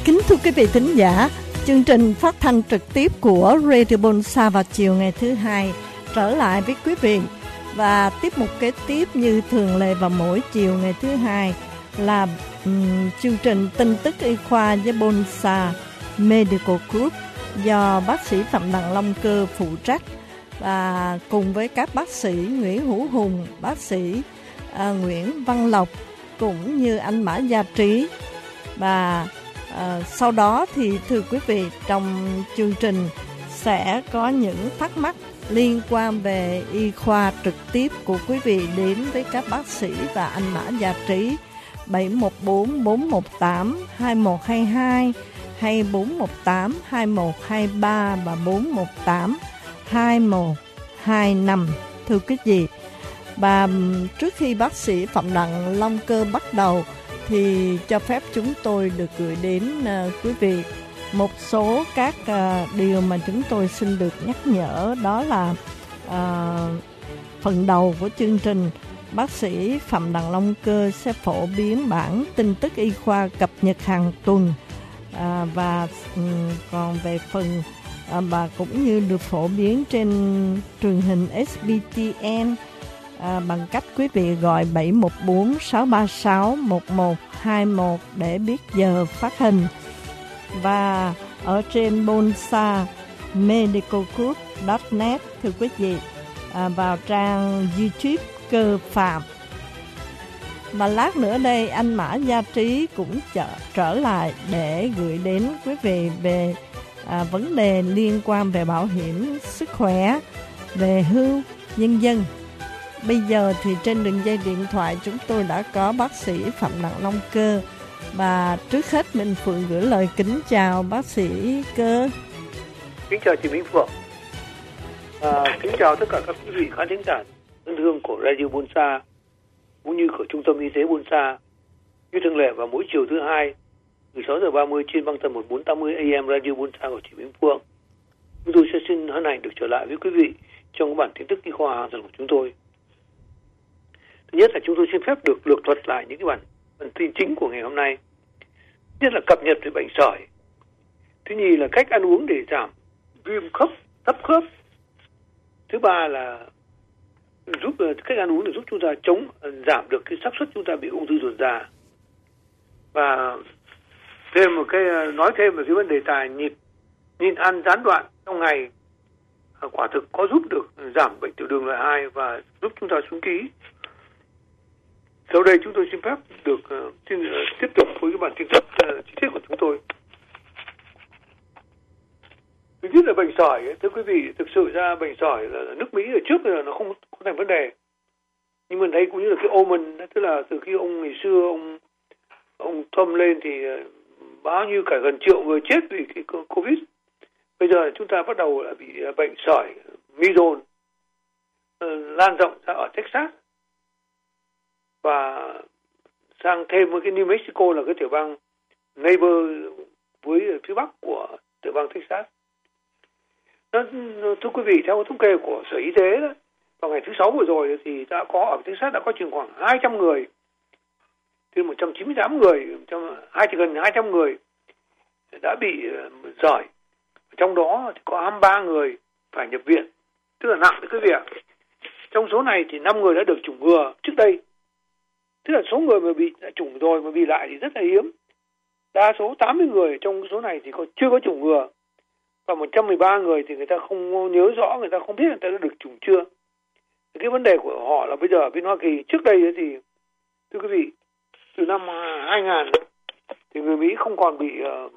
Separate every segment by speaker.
Speaker 1: Kính thưa quý vị thính giả, chương trình phát thanh trực tiếp của Radio Bonsa vào chiều ngày thứ Hai trở lại với quý vị. Và tiết mục kế tiếp như thường lệ vào mỗi chiều ngày thứ Hai là chương trình tin tức y khoa với Bonsa Medical Group do bác sĩ Phạm Đặng Long Cơ phụ trách, và cùng với các bác sĩ Nguyễn Hữu Hùng, bác sĩ Nguyễn Văn Lộc cũng như anh Mã Gia Trí. Và sau đó thì thưa quý vị, trong chương trình sẽ có những thắc mắc liên quan về y khoa trực tiếp của quý vị đến với các bác sĩ và anh Mã Gia Trí. 714-418-2122 hay 418-2123 và 418-2125 thưa quý vị. Và trước khi bác sĩ Phạm Đặng Long Cơ bắt đầu thì cho phép chúng tôi được gửi đến quý vị một số các điều mà chúng tôi xin được nhắc nhở. Đó là phần đầu của chương trình, bác sĩ Phạm Đặng Long Cơ sẽ phổ biến bản tin tức y khoa cập nhật hàng tuần, và còn về phần và cũng như được phổ biến trên truyền hình SBTN bằng cách quý vị gọi 714-636-1121 để biết giờ phát hình. Và ở trên Bonsa Medical Group.net thưa quý vị, vào trang YouTube Cơ Phạm. Và lát nữa đây anh Mã Gia Trí cũng trở lại để gửi đến quý vị về vấn đề liên quan về bảo hiểm sức khỏe, về hưu nhân dân. Bây giờ thì trên đường dây điện thoại chúng tôi đã có bác sĩ Phạm Đặng Long Cơ. Và trước hết mình Phượng gửi lời kính chào bác sĩ Cơ.
Speaker 2: Kính chào chị Minh Phượng. Kính chào tất cả các quý vị khán thính giả thân thương của Radio Bonsa cũng như của Trung tâm Y tế Bonsa. Như thường lệ vào mỗi chiều thứ Hai từ 6:30 trên băng tần 1480 AM Radio Bonsa của chị Minh Phượng, chúng tôi sẽ xin hân hạnh được trở lại với quý vị trong bản tin tức y khoa hàng tuần của chúng tôi. Thứ nhất là chúng tôi xin phép được lược thuật lại những cái bản tin chính của ngày hôm nay. Thứ nhất là cập nhật về bệnh sởi. Thứ nhì là cách ăn uống để giảm viêm khớp, thấp khớp. Thứ ba là cách ăn uống để giúp chúng ta giảm được cái xác suất chúng ta bị ung thư ruột già. Và thêm một cái nói thêm về cái vấn đề tài nhịn ăn gián đoạn trong ngày quả thực có giúp được giảm bệnh tiểu đường loại 2 và giúp chúng ta xuống ký. Sau đây chúng tôi xin phép được tiếp tục với cái bản tin tức chi tiết của chúng tôi. Thứ nhất là bệnh sởi. Thưa quý vị, thực sự ra bệnh sởi là nước Mỹ ở trước là nó không thành vấn đề. Nhưng mà thấy cũng như là cái omen, tức là từ khi ông ngày xưa ông Trump lên thì bao nhiêu cả gần triệu người chết vì cái Covid. Bây giờ chúng ta bắt đầu là bị bệnh sởi measles lan rộng ra ở Texas và sang thêm với cái New Mexico là cái tiểu bang neighbor với phía bắc của tiểu bang Texas. Thưa quý vị, theo thống kê của Sở Y tế đó, vào ngày thứ Sáu vừa rồi thì đã có ở Texas đã có chừng khoảng 200 người, từ 198 người, gần 200 người đã bị sởi. Trong đó thì có 23 người phải nhập viện, tức là nặng đấy quý vị ạ. Trong số này thì 5 người đã được chủng ngừa trước đây. Tức là số người mà bị chủng rồi mà bị lại thì rất là hiếm. Đa số 80 người trong số này thì chưa có chủng ngừa. Và 113 người thì người ta không nhớ rõ, người ta không biết người ta đã được chủng chưa. Cái vấn đề của họ là bây giờ ở bên Hoa Kỳ trước đây thì thưa quý vị, từ năm 2000 thì người Mỹ không còn bị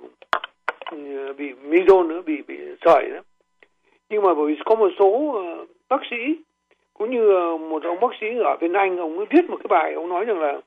Speaker 2: measles nữa, bị sởi nữa. Nhưng mà bởi vì có một số bác sĩ cũng như một ông bác sĩ ở bên Anh, ông ấy viết một cái bài, ông nói rằng là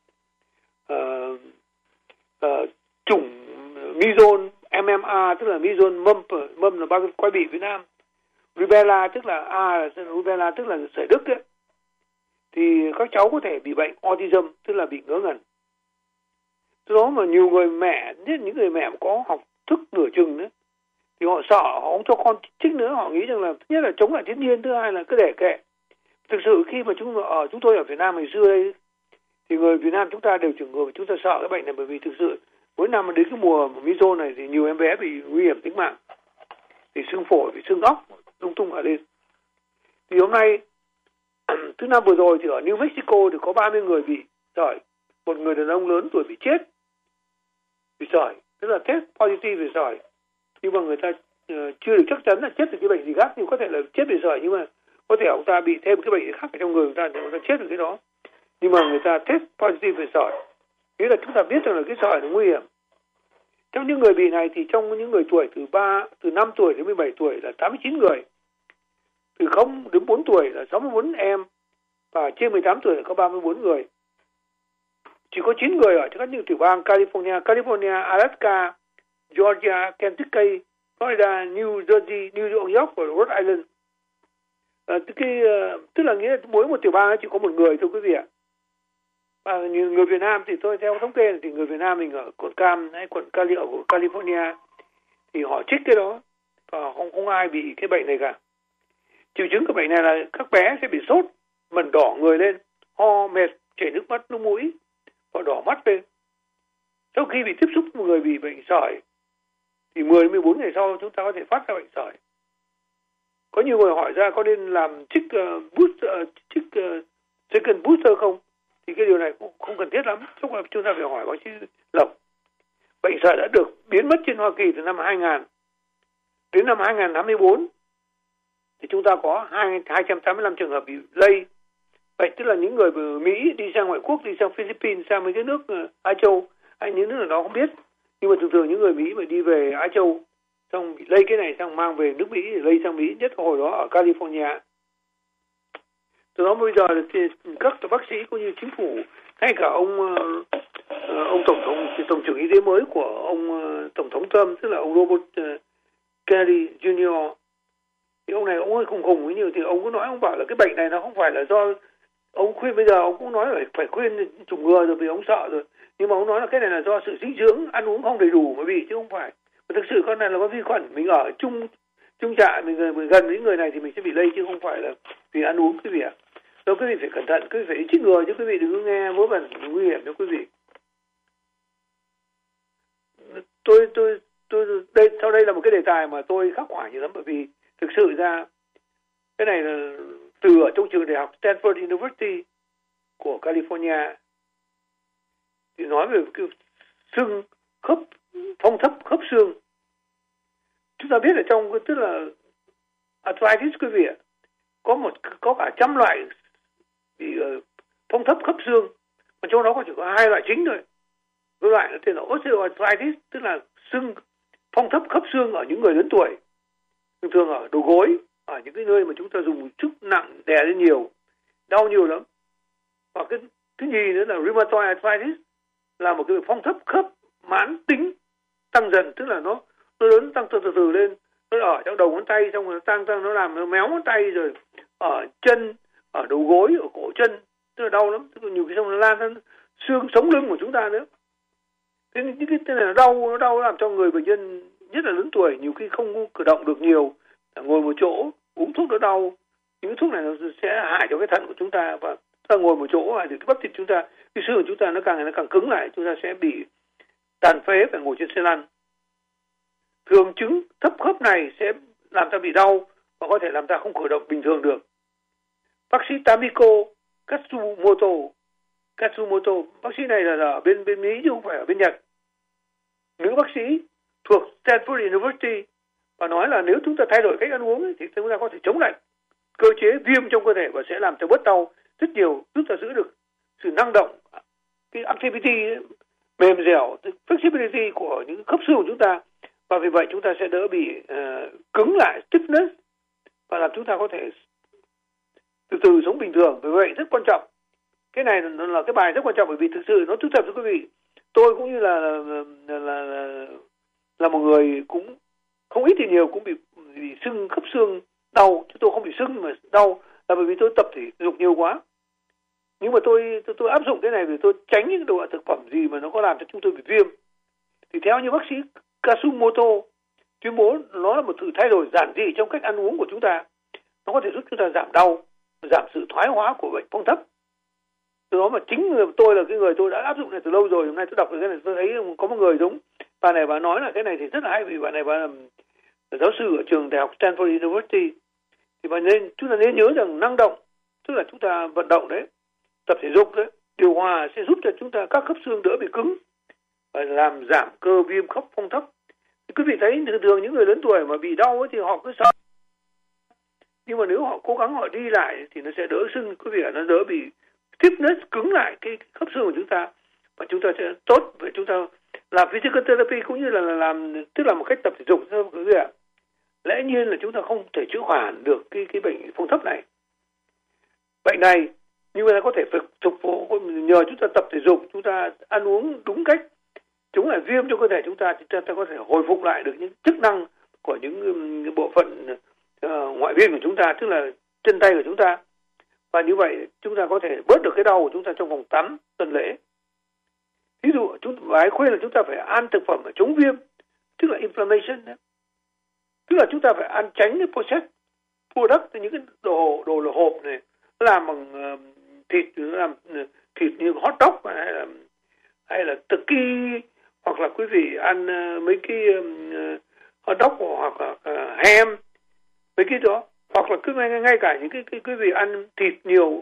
Speaker 2: chủng measles MMR, tức là measles mumps là bao quai bị Việt Nam, rubella tức là rubella tức là sởi Đức ấy, thì các cháu có thể bị bệnh autism, tức là bị ngớ ngẩn. Từ đó mà nhiều người mẹ, nhất những người mẹ có học thức nửa chừng nữa, thì họ sợ, họ không cho con chích nữa, họ nghĩ rằng là thứ nhất là chống lại thiên nhiên, thứ hai là cứ để kệ. Thực sự khi mà chúng tôi ở Việt Nam ngày xưa đây thì người Việt Nam chúng ta đều chủng ngừa, chúng ta sợ cái bệnh này bởi vì thực sự Mỗi năm đến cái mùa miso này thì nhiều em bé bị nguy hiểm tính mạng, bị xương phổi, bị xương óc, lung tung cả lên. Thì hôm nay thứ năm vừa rồi thì ở New Mexico thì có 30 người bị sởi, một người đàn ông lớn tuổi bị chết vì sởi, tức là test positive về sởi, nhưng mà người ta chưa được chắc chắn là chết từ cái bệnh gì khác, nhưng có thể là chết vì sởi, nhưng mà có thể ông ta bị thêm cái bệnh khác ở trong người người ta chết từ cái đó, nhưng mà người ta test positive về sởi, nghĩa là chúng ta biết rằng là cái sởi nó nguy hiểm. Trong những người bị này thì trong những người tuổi từ 5 tuổi đến 17 tuổi là 89 người, từ 0 đến 4 tuổi là 64 em, và trên 18 tuổi là có 34 người. Chỉ có 9 người ở các những tiểu bang California, Alaska, Georgia, Kentucky, Florida, New Jersey, New York và Rhode Island. Tức là nghĩa là mỗi một tiểu bang chỉ có một người thôi quý vị ạ. Và người Việt Nam thì tôi theo thống kê thì người Việt Nam mình ở quận Cam hay quận Cali ở California thì họ trích cái đó và không ai bị cái bệnh này cả. Triệu chứng của bệnh này là các bé sẽ bị sốt, mẩn đỏ người lên, ho, mệt, chảy nước mắt, nước mũi, và đỏ mắt lên. Sau khi bị tiếp xúc với một người bị bệnh sởi thì 10-14 ngày sau chúng ta có thể phát ra bệnh sởi. Có nhiều người hỏi ra có nên làm trích second booster không? Thì cái điều này cũng không cần thiết lắm. Chúng ta phải hỏi bác sĩ Lộc. Bệnh sởi đã được biến mất trên Hoa Kỳ từ năm 2000. Đến năm 2024 thì chúng ta có 285 trường hợp bị lây. Vậy tức là những người từ Mỹ đi sang ngoại quốc, đi sang Philippines, sang mấy cái nước Á Châu, hay những nước nào đó không biết. Nhưng mà thường những người Mỹ mà đi về Á Châu, xong bị lây cái này sang mang về nước Mỹ, lây sang Mỹ, nhất hồi đó ở California. Từ đó bây giờ thì các bác sĩ cũng như chính phủ, ngay cả ông tổng trưởng y tế mới của ông tổng thống Trump, tức là ông Robert Kennedy Jr. Thì ông này ông hơi khùng với nhiều, thì ông có nói, ông bảo là cái bệnh này nó không phải là do, ông khuyên bây giờ ông cũng nói là phải khuyên chủng ngừa rồi vì ông sợ rồi, nhưng mà ông nói là cái này là do sự dinh dưỡng, ăn uống không đầy đủ mới bị, chứ không phải. Và thực sự con này là có vi khuẩn, mình ở chung trại, mình gần với người này thì mình sẽ bị lây, chứ không phải là vì ăn uống quý vị ạ. Đâu quý vị phải cẩn thận, quý vị phải chích ngừa, chứ quý vị đừng có nghe vớ vẩn nguy hiểm cho quý vị. Sau đây là một cái đề tài mà tôi khắc họa nhiều lắm, bởi vì thực sự ra cái này là từ ở trong trường đại học Stanford University của California thì nói về cái xương khớp, phong thấp khớp xương. Chúng ta biết ở trong tức là arthritis quý vị ạ, có cả trăm loại bị phong thấp khớp xương, mà trong đó chỉ có 2 loại chính thôi. Cái loại nó tên là osteoarthritis, tức là xương phong thấp khớp xương ở những người lớn tuổi, thường ở đầu gối, ở những cái nơi mà chúng ta dùng sức nặng đè lên nhiều, đau nhiều lắm. Và cái nhì nữa là rheumatoid arthritis, là một cái phong thấp khớp mãn tính tăng dần, tức là nó lớn tăng từ từ lên, nó ở trong đầu ngón tay, xong rồi nó tăng, nó làm nó méo ngón tay, rồi ở chân, ở đầu gối, ở cổ chân, tức là đau lắm, tức là nhiều khi xong nó lan sang xương sống lưng của chúng ta nữa. Thế những cái này nó đau làm cho người bệnh nhân nhất là lớn tuổi nhiều khi không cử động được nhiều, ngồi một chỗ uống thuốc nó đau. Những thuốc này nó sẽ hại cho cái thận của chúng ta, và ngồi một chỗ thì cái bắp thịt chúng ta, cái xương của chúng ta nó càng cứng lại, chúng ta sẽ bị tàn phế, phải ngồi trên xe lăn. Thường chứng thấp khớp này sẽ làm ta bị đau và có thể làm ta không cử động bình thường được. Bác sĩ Tamiko Katsumoto, bác sĩ này là ở bên Mỹ chứ không phải ở bên Nhật. Nữ bác sĩ thuộc Stanford University, và nói là nếu chúng ta thay đổi cách ăn uống thì chúng ta có thể chống lại cơ chế viêm trong cơ thể và sẽ làm cho bớt đau rất nhiều, giúp ta giữ được sự năng động, cái activity mềm dẻo, flexibility của những khớp xương của chúng ta, và vì vậy chúng ta sẽ đỡ bị cứng lại, stiffness, và làm chúng ta có thể từ từ sống bình thường. Vì vậy rất quan trọng. Cái này là cái bài rất quan trọng, bởi vì thực sự nó thú thật với quý vị, tôi cũng như là một người cũng không ít thì nhiều cũng bị sưng khớp xương đau, chứ tôi không bị sưng mà đau là bởi vì tôi tập thể dục nhiều quá. Nhưng mà tôi áp dụng cái này vì tôi tránh những đồ ăn thực phẩm gì mà nó có làm cho chúng tôi bị viêm. Thì theo như bác sĩ Katsumoto tuyên bố, nó là một sự thay đổi giản dị trong cách ăn uống của chúng ta. Nó có thể giúp chúng ta giảm đau, giảm sự thoái hóa của bệnh phong thấp. Từ đó mà chính tôi là cái người tôi đã áp dụng này từ lâu rồi. Hôm nay tôi đọc được cái này tôi thấy có một người giống bà này, bà nói là cái này thì rất là hay, vì bà này bà là giáo sư ở trường đại học Stanford University. Thì chúng ta nên nhớ rằng năng động, tức là chúng ta vận động đấy, tập thể dục đấy, điều hòa sẽ giúp cho chúng ta các khớp xương đỡ bị cứng và làm giảm cơ viêm khớp phong thấp. Thì quý vị thấy thường những người lớn tuổi mà bị đau ấy thì họ cứ sợ, nhưng mà nếu họ cố gắng họ đi lại thì nó sẽ đỡ sưng, quý vị, nó đỡ bị stiffness, cứng lại cái khớp xương của chúng ta, và chúng ta sẽ tốt. Vậy chúng ta làm physical therapy cũng như là làm, tức là một cách tập thể dục thôi quý vị ạ. Lẽ nhiên là chúng ta không thể chữa khỏi được cái bệnh phong thấp này. Bệnh này nhưng mà có thể phục vụ nhờ chúng ta tập thể dục, chúng ta ăn uống đúng cách, chống lại viêm cho cơ thể chúng ta có thể hồi phục lại được những chức năng của những bộ phận ngoại biên của chúng ta, tức là chân tay của chúng ta. Và như vậy chúng ta có thể bớt được cái đau của chúng ta trong vòng 8 tuần lễ. Ví dụ bà khuyên là chúng ta phải ăn thực phẩm chống viêm, tức là inflammation đó. Tức là chúng ta phải ăn tránh cái processed product, những cái đồ hộp này làm bằng thịt, làm thịt như hot dog hay là turkey, hoặc là quý vị ăn mấy cái hot dog hoặc là ham, mấy cái đó, hoặc là cứ ngay cả những cái quý vị ăn thịt nhiều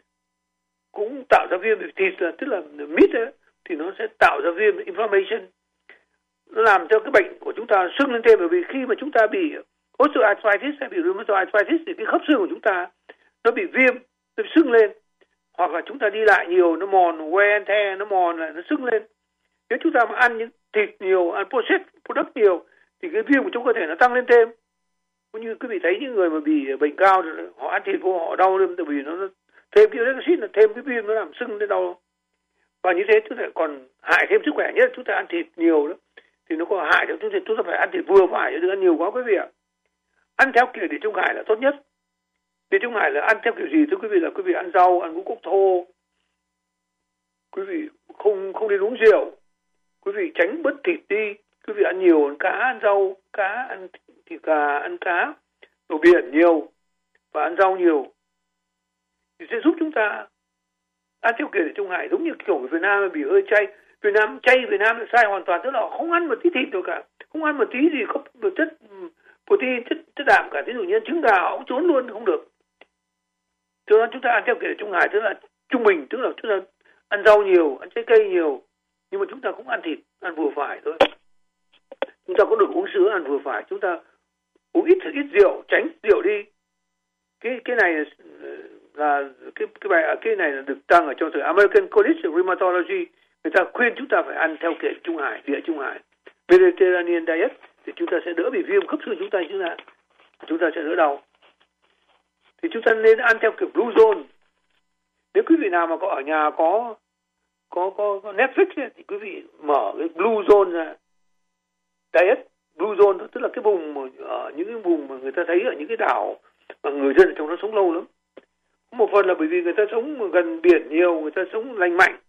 Speaker 2: cũng tạo ra viêm. Thịt là tức là meat ấy, thì nó sẽ tạo ra viêm, inflammation, nó làm cho cái bệnh của chúng ta sưng lên thêm. Bởi vì khi mà chúng ta bị osteoarthritis hay bị rheumatoid arthritis thì cái khớp xương của chúng ta nó bị viêm, nó sưng lên, hoặc là chúng ta đi lại nhiều nó mòn, wear and tear, nó mòn lại, nó sưng lên. Nếu chúng ta mà ăn những thịt nhiều, ăn processed product nhiều thì cái viêm của trong cơ thể nó tăng lên thêm. Cũng như quý vị thấy những người mà bị bệnh cao họ ăn thịt vô họ đau lên, tại vì nó thêm cái acid, là thêm cái viêm, nó làm sưng lên đau. Và như thế chúng ta còn hại thêm sức khỏe nhất. Chúng ta ăn thịt nhiều đó thì nó có hại cho chúng ta phải ăn thịt vừa phải, chứ đừng ăn nhiều quá quý vị ạ. Ăn theo kiểu Địa Trung Hải là tốt nhất. Địa Trung Hải là ăn theo kiểu gì thưa quý vị? Là quý vị ăn rau, ăn ngũ cốc thô, quý vị không nên uống rượu, quý vị tránh bớt thịt đi, quý vị ăn nhiều, ăn cá, ăn rau, cá, ăn thịt gà, ăn cá, đồ biển nhiều và ăn rau nhiều thì sẽ giúp chúng ta ăn theo kiểu Địa Trung Hải. Giống như kiểu người Việt Nam bị hơi chay, Việt Nam là sai hoàn toàn, tức là không ăn một tí thịt đâu cả, không ăn một tí gì có chất protein, chất đạm cả. Ví dụ như trứng gà họ cũng trốn luôn, không được. Cho nên chúng ta ăn theo kiểu Địa Trung Hải, tức là trung bình, tức là chúng ta ăn rau nhiều, ăn trái cây nhiều, nhưng mà chúng ta cũng ăn thịt, ăn vừa phải thôi. Chúng ta có được uống sữa, ăn vừa phải. Chúng ta uống ít rượu, tránh rượu đi. Cái này là cái này là được đăng ở trong từ American College of Rheumatology. Người ta khuyên chúng ta phải ăn theo kiểu Trung Hải, Địa Trung Hải, Mediterranean diet, thì chúng ta sẽ đỡ bị viêm khớp xương chúng ta sẽ đỡ đau. Thì chúng ta nên ăn theo kiểu Blue Zone. Nếu quý vị nào mà có ở nhà có Netflix ấy, thì quý vị mở cái Blue Zone ra diet. Blue Zone tức là cái vùng ở những cái vùng mà người ta thấy ở những cái đảo mà người dân ở trong nó sống lâu lắm. Một phần là bởi vì người ta sống gần biển nhiều, người ta sống lành mạnh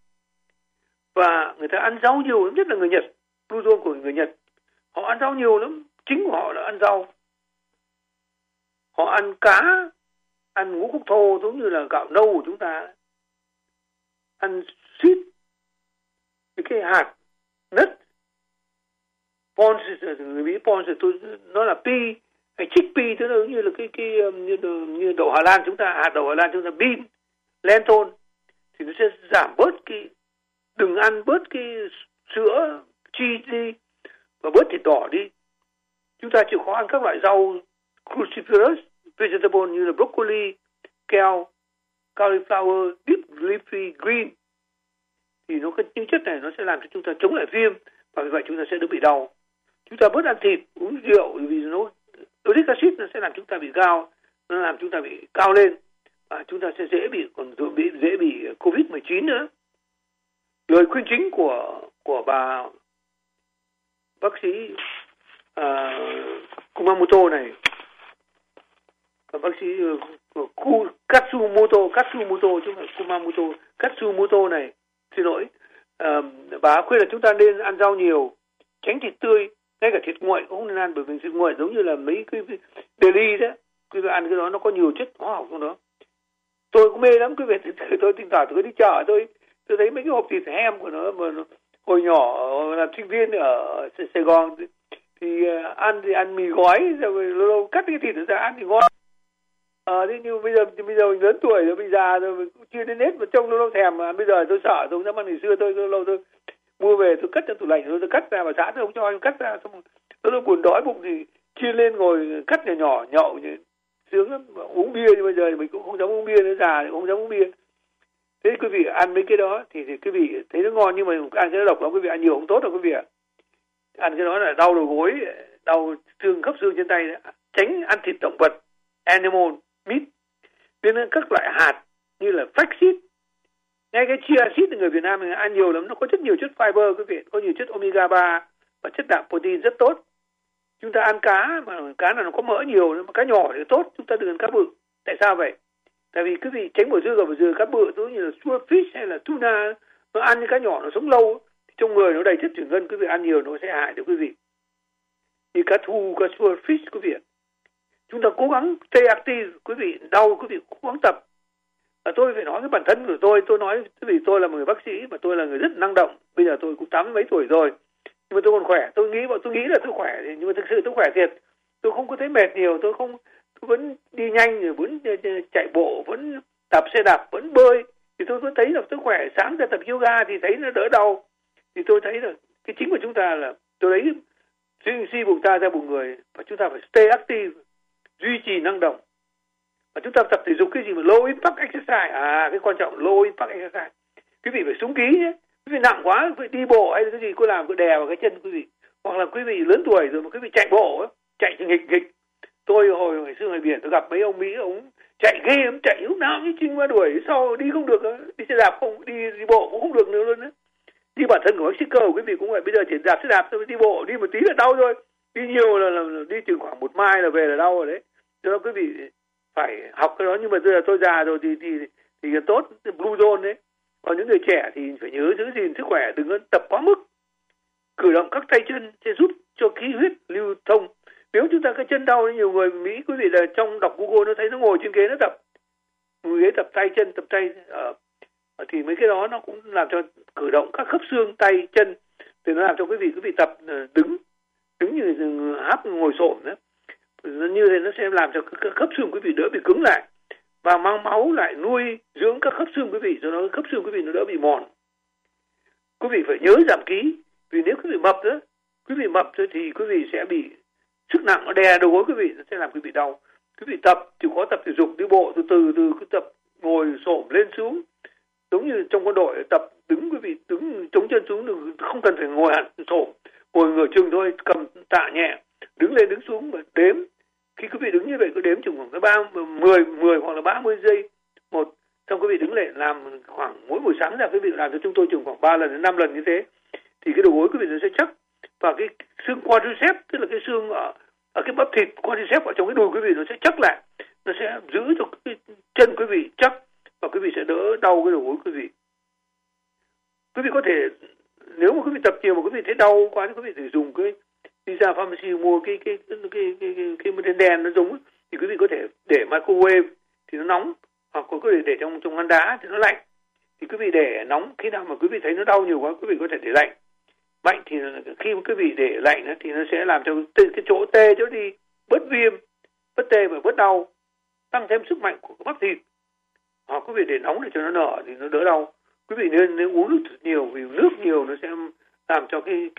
Speaker 2: và người ta ăn rau nhiều lắm, nhất là người Nhật. Blue Zone của người Nhật, họ ăn rau nhiều lắm, chính của họ là ăn rau. Họ ăn cá, ăn ngũ cốc thô giống như là gạo nâu của chúng ta, ăn seed, cái hạt nut, pons, người Mỹ pons, nó là pea hay chickpea, tức là giống như là như đậu Hà Lan chúng ta, hạt đậu Hà Lan chúng ta, bean, lentil, thì nó sẽ giảm bớt đừng ăn bớt cái sữa cheese đi và bớt thịt đỏ đi. Chúng ta chịu khó ăn các loại rau cruciferous vegetable như là broccoli, kale, cauliflower, deep leafy green, thì những chất này nó sẽ làm cho chúng ta chống lại viêm và vì vậy chúng ta sẽ đỡ bị đau. Chúng ta bớt ăn thịt, uống rượu vì nó uric acid nó sẽ làm chúng ta bị cao, nó làm chúng ta bị cao lên và chúng ta sẽ dễ bị COVID-19 nữa. Lời khuyên chính của bà bác sĩ Kumamoto này, bác sĩ Katsumoto chứ không phải Kumamoto, Katsumoto này, xin lỗi, bà khuyên là chúng ta nên ăn rau nhiều, tránh thịt tươi, ngay cả thịt nguội cũng không nên ăn, bởi vì thịt nguội giống như là mấy cái deli đó, khi ăn cái đó nó có nhiều chất hóa học trong đó. Tôi cũng mê lắm quý vị. Tôi thỉnh thoảng tôi đi chợ, tôi thấy mấy cái hộp thịt hem của nó mà hồi nhỏ làm sinh viên ở Sài Gòn thì ăn mì gói rồi lâu cắt cái thịt ra ăn thì ngon. Thế nhưng bây giờ mình lớn tuổi rồi, mình già rồi, mình cũng chưa đến nết mà trông lâu thèm, mà bây giờ tôi sợ, tôi không dám ăn. Ngày xưa tôi lâu tôi mua về tôi cất trong tủ lạnh, tôi cắt ra, mà xã tôi không cho em cắt ra, xong tôi buồn đói bụng thì chia lên ngồi cắt nhỏ nhậu như sướng lắm. Uống bia nhưng bây giờ mình cũng không dám uống bia nữa, già thì không dám uống bia. Thế quý vị ăn mấy cái đó thì quý vị thấy nó ngon, nhưng mà ăn cái đó độc lắm, quý vị ăn nhiều không tốt đâu quý vị ạ. Ăn cái đó là đau đầu gối, đau xương khớp xương trên tay đấy. Tránh ăn thịt động vật, animal meat, nên các loại hạt như là flaxseed, ngay cái chia seed thì người Việt Nam mình ăn nhiều lắm, nó có rất nhiều chất fiber quý vị, có nhiều chất omega 3 và chất đạm protein rất tốt. Chúng ta ăn cá mà cá là nó có mỡ nhiều, mà cá nhỏ thì tốt, chúng ta đừng ăn cá bự. Tại sao vậy? Tại vì quý vị tránh bỏ dưa cá bự, giống như là swordfish hay là tuna, nó ăn những cá nhỏ nó sống lâu thì trong người nó đầy chất thủy ngân, quý vị ăn nhiều nó sẽ hại cho quý vị. Như cá thu, cá swordfish quý vị. Chúng ta cố gắng stay active, quý vị đau quý vị cố gắng tập. Tôi phải nói cái bản thân của tôi nói vì tôi là một người bác sĩ mà tôi là người rất năng động. Bây giờ tôi cũng 80 mấy tuổi rồi, nhưng mà tôi còn khỏe. Tôi nghĩ là tôi khỏe, nhưng mà thực sự tôi khỏe thiệt. Tôi không có thấy mệt nhiều, tôi vẫn đi nhanh, rồi vẫn chạy bộ, vẫn đạp xe đạp, vẫn bơi. Thì tôi thấy là tôi khỏe. Sáng ra tập yoga thì thấy nó đỡ đau. Thì tôi thấy là cái chính của chúng ta là tôi lấy suy bụng ta ra bụng người, và chúng ta phải stay active, duy trì năng động. Và chúng ta tập thể dục cái gì mà low impact exercise, cái quan trọng low impact exercise. Quý vị phải xuống ký nhé. Quý vị nặng quá, quý vị đi bộ hay cái gì cô làm, cô đè vào cái chân quý vị. Hoặc là quý vị lớn tuổi rồi mà quý vị chạy bộ, chạy nghịch. Tôi hồi xưa ngoài biển tôi gặp mấy ông Mỹ, ông chạy ghê lắm, chạy lúc nào như chinh qua đuổi, sau đi không được, đi xe đạp không, đi bộ cũng không được nữa luôn đấy. Như bản thân của bác sĩ cơ quý vị cũng vậy, bây giờ chỉ đạp xe đạp thôi, đi bộ đi một tí là đau rồi, đi nhiều là đi chừng khoảng 1 mile là về là đau rồi đấy. Cho nên quý vị phải học cái đó. Nhưng mà bây giờ tôi già rồi thì tốt, blue zone đấy. Còn những người trẻ thì phải nhớ giữ gìn sức khỏe, đừng có tập quá mức. Cử động các tay chân sẽ giúp cho khí huyết lưu thông. Nếu chúng ta cái chân đau, nhiều người Mỹ quý vị là trong đọc Google nó thấy nó ngồi trên ghế nó tập, ngồi ghế tập tay chân, tập tay thì mấy cái đó nó cũng làm cho cử động các khớp xương tay chân, thì nó làm cho quý vị tập đứng như háp ngồi xổm đó. Như thế nó sẽ làm cho các khớp xương quý vị đỡ bị cứng lại, và mang máu lại nuôi dưỡng các khớp xương quý vị, cho nó khớp xương quý vị nó đỡ bị mòn. Quý vị phải nhớ giảm ký, vì nếu quý vị mập thì quý vị sẽ bị sức nặng nó đè đầu gối quý vị, nó sẽ làm quý vị đau. Quý vị tập chịu khó tập thể dục, đi bộ từ cứ tập ngồi xổm lên xuống, giống như trong quân đội tập đứng, quý vị đứng chống chân xuống, không cần phải ngồi hẳn xổm, ngồi ngửa chừng thôi, cầm tạ nhẹ, đứng lên đứng xuống và đếm. Khi quý vị đứng như vậy cứ đếm chừng khoảng 10 hoặc là 30 giây một, xong quý vị đứng lại làm khoảng mỗi buổi sáng ra quý vị làm cho chúng tôi chừng khoảng 3 lần đến 5 lần như thế, thì cái đầu gối quý vị nó sẽ chắc, và cái xương quadriceps, tức là cái xương ở cái bắp thịt quadriceps ở trong cái đùi quý vị nó sẽ chắc lại, nó sẽ giữ cho cái chân quý vị chắc, và quý vị sẽ đỡ đau cái đầu gối quý vị. Quý vị có thể, nếu mà quý vị tập nhiều mà quý vị thấy đau quá thì quý vị thể dùng cái đi ra pharmacy mua cái đèn nó giống, thì quý vị có thể để microwave thì nó nóng, hoặc có thể để trong ngăn đá thì nó lạnh. Thì quý vị để nóng, khi nào mà quý vị thấy nó đau nhiều quá quý vị có thể để lạnh. Mạnh thì khi quý vị để lạnh thì nó sẽ làm cho cái chỗ tê chỗ đi, bớt viêm, bớt tê và bớt đau, tăng thêm sức mạnh của bắp thịt. Hoặc quý vị để nóng để cho nó nở thì nó đỡ đau. Quý vị nên uống nước nhiều, vì nước nhiều nó sẽ làm cho cái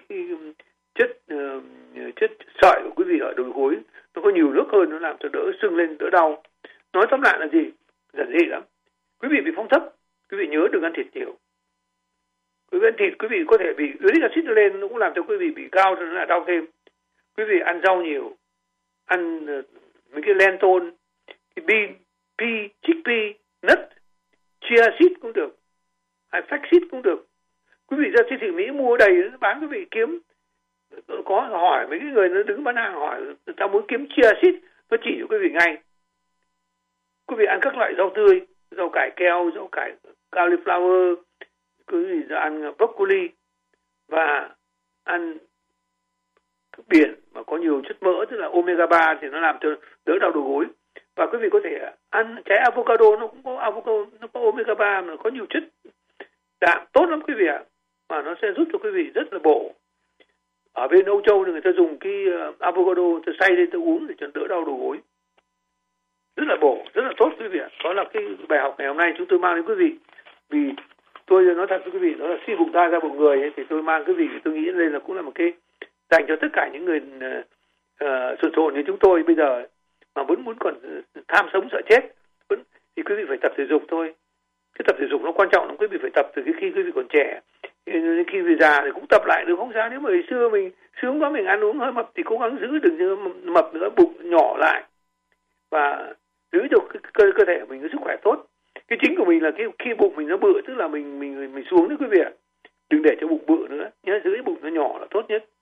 Speaker 2: chất sợi của quý vị ở đầu gối nó có nhiều nước hơn, nó làm cho đỡ sưng lên, đỡ đau. Nói tóm lại là gì? Giản dị lắm. Quý vị bị phong thấp, quý vị nhớ đừng ăn thịt nhiều. Quý vị ăn thịt, quý vị có thể bị uric acid lên, nó cũng làm cho quý vị bị cao, cho nó là đau thêm. Quý vị ăn rau nhiều, ăn mấy cái lentil, cái bean, pea, chickpea, nut, chia seed cũng được, hay flaxseed cũng được. Quý vị ra siêu thị Mỹ mua đầy, nó bán, quý vị kiếm. Có hỏi mấy cái người nó đứng bán hàng, hỏi ta muốn kiếm chia seed, nó chỉ cho quý vị ngay. Quý vị ăn các loại rau tươi, rau cải keo, rau cải cauliflower, quý vị ăn broccoli, và ăn thức biển mà có nhiều chất mỡ, tức là omega 3 thì nó làm cho đỡ đau đầu gối. Và quý vị có thể ăn trái avocado, nó cũng có avocado, nó có omega 3, nó có nhiều chất đạm tốt lắm quý vị ạ, mà nó sẽ giúp cho quý vị rất là bổ. Ở bên Âu Châu thì người ta dùng cái avocado ta xay lên ta uống để cho đỡ đau đầu gối, rất là bổ, rất là tốt quý vị ạ. Đó là cái bài học ngày hôm nay chúng tôi mang đến quý vị. Vì tôi nói thật với quý vị, đó là suy bụng ta ra bụng người ấy, thì tôi mang quý vị, tôi nghĩ đây là cũng là một cái dành cho tất cả những người sồn sồn như chúng tôi bây giờ mà vẫn muốn còn tham sống sợ chết thì quý vị phải tập thể dục thôi. Cái tập thể dục nó quan trọng lắm, quý vị phải tập từ cái khi quý vị còn trẻ, khi về già thì cũng tập lại được, không sao. Nếu mà xưa mình sướng quá, mình ăn uống hơi mập thì cố gắng giữ đừng cho mập nữa, bụng nhỏ lại và giữ cho cơ thể mình có sức khỏe tốt. Cái chính của mình là cái khi bụng mình nó bự, tức là mình xuống đấy quý vị ạ. Đừng để cho bụng bự nữa nhé, giữ bụng nó nhỏ là tốt nhất.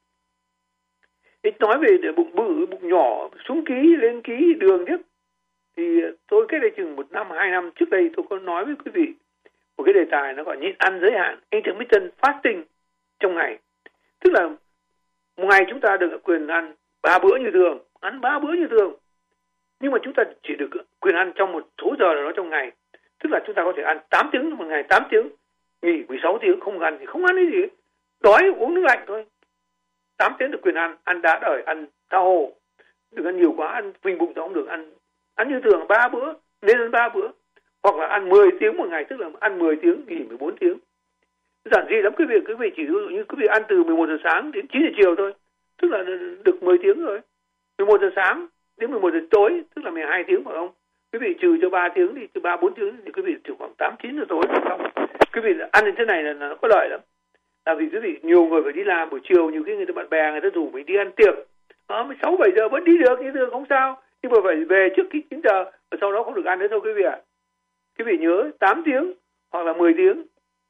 Speaker 2: Thế nói về bụng bự, bụng nhỏ, xuống ký, lên ký, đường nhất thì tôi cách đây chừng 1 năm, 2 năm trước đây tôi có nói với quý vị một cái đề tài nó gọi nhịn ăn giới hạn, intermittent fasting trong ngày. Tức là một ngày chúng ta được quyền ăn 3 bữa như thường, ăn 3 bữa như thường, nhưng mà chúng ta chỉ được quyền ăn trong một số giờ nào đó trong ngày. Tức là chúng ta có thể ăn 8 tiếng một ngày, 8 tiếng, nghỉ 16 tiếng, không ăn thì không ăn cái gì, đói uống nước lạnh thôi. 8 tiếng được quyền ăn đá đời, ăn tha hồ, đừng ăn nhiều quá, ăn phình bụng thì không được, ăn như thường 3 bữa, nên ăn 3 bữa, hoặc là ăn 10 tiếng một ngày, tức là ăn 10 tiếng, nghỉ 14 tiếng. Giản dị lắm quý vị chỉ ví dụ như quý vị ăn từ 11 giờ sáng đến 9 giờ chiều thôi, tức là được 10 tiếng rồi. 11 giờ sáng đến 11 giờ tối, tức là 12 tiếng phải không? Quý vị trừ cho 3 tiếng đi, trừ 3-4 tiếng thì quý vị trừ khoảng 8-9 giờ tối là xong. Quý vị ăn như thế này là nó có lợi lắm. Là vì quý vị nhiều người phải đi làm buổi chiều, nhiều khi người ta bạn bè người ta rủ mình đi ăn tiệc, 6-7 giờ vẫn đi được như thường không sao, nhưng mà phải về trước khi 9 giờ và sau đó không được ăn nữa thôi quý vị ạ. Quý vị nhớ 8 tiếng hoặc là 10 tiếng.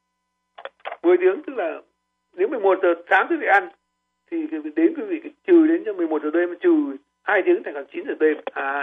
Speaker 2: 10 tiếng tức là nếu 11 giờ sáng quý vị ăn thì đến quý vị trừ đến cho 11 giờ đêm, trừ 2 tiếng thành còn 9 giờ đêm.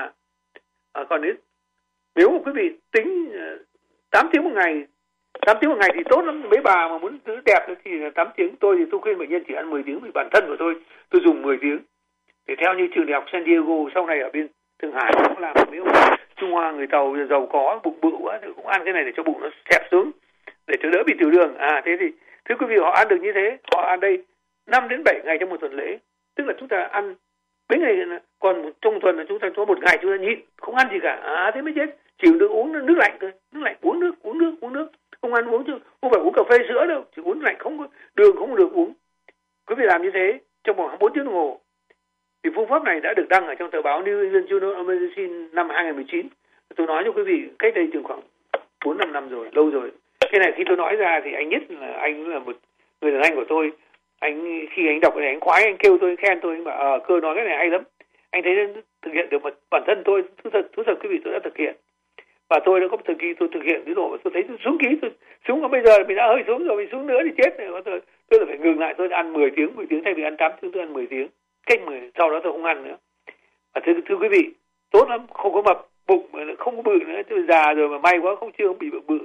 Speaker 2: Còn nếu mà quý vị tính 8 tiếng một ngày, 8 tiếng một ngày thì tốt lắm. Mấy bà mà muốn giữ đẹp thì 8 tiếng. Tôi thì tôi khuyên bệnh nhân chỉ ăn 10 tiếng, vì bản thân của tôi dùng 10 tiếng. Để theo như trường đại học San Diego sau này ở bên Thượng Hải cũng làm, nếu Trung Hoa người Tàu giàu có bụng bự quá thì cũng ăn cái này để cho bụng nó xẹp xuống, để cho đỡ bị tiểu đường. Thế thì thưa quý vị, họ ăn được như thế, họ ăn đây 5 đến 7 ngày trong một tuần lễ, tức là chúng ta ăn mấy ngày, còn trong tuần là chúng ta có một ngày chúng ta nhịn không ăn gì cả. Thế mới chết, chỉ được uống nước lạnh thôi, nước lạnh, uống nước, không ăn uống chứ không phải uống cà phê sữa đâu, chỉ uống lạnh, không có đường không được uống. Quý vị làm như thế trong vòng 4 tiếng đồng hồ. Thì phương pháp này đã được đăng ở trong tờ báo New England Journal of Medicine năm 2019. Tôi nói cho quý vị cách đây chừng khoảng 4-5 năm rồi, lâu rồi. Cái này khi tôi nói ra thì anh nhất là anh là một người đàn anh của tôi. Anh khi anh đọc cái này anh khoái, anh kêu tôi, khen tôi, anh bảo Cơ nói cái này hay lắm. Anh thấy thực hiện được, mà bản thân tôi thú thật quý vị, tôi đã thực hiện. Và tôi đã có thời kỳ tôi thực hiện cái độ mà tôi thấy tôi xuống ký, tôi xuống, còn bây giờ mình đã hơi xuống rồi, mình xuống nữa thì chết rồi. Tôi là phải ngừng lại, tôi ăn 10 tiếng thay vì ăn 8 tiếng tôi ăn 10 tiếng. Cách 10, sau đó tôi không ăn nữa. Và thưa quý vị, tốt lắm, không có mập bụng, không có bự nữa. Tôi già rồi mà may quá không bị bự.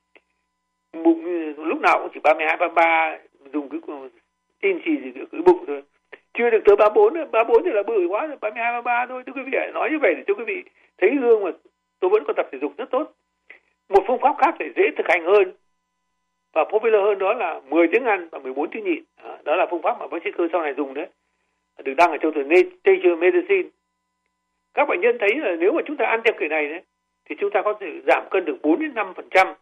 Speaker 2: Bụng lúc nào cũng chỉ 32-33, dùng cái tin gì được cái bụng thôi. Chưa được tới 34 thì là bự quá rồi, 32-33 thôi. Thưa quý vị, nói như vậy để cho quý vị thấy gương mà tôi vẫn còn tập thể dục rất tốt. Một phương pháp khác để dễ thực hành hơn và popular hơn, đó là 10 tiếng ăn và 14 tiếng nhịn. Đó là phương pháp mà bác sĩ Cơ sau này dùng đấy, được đăng ở trong tờ Nature Medicine. Các bệnh nhân thấy là nếu mà chúng ta ăn theo kiểu này đấy, thì chúng ta có thể giảm cân được 4-5%.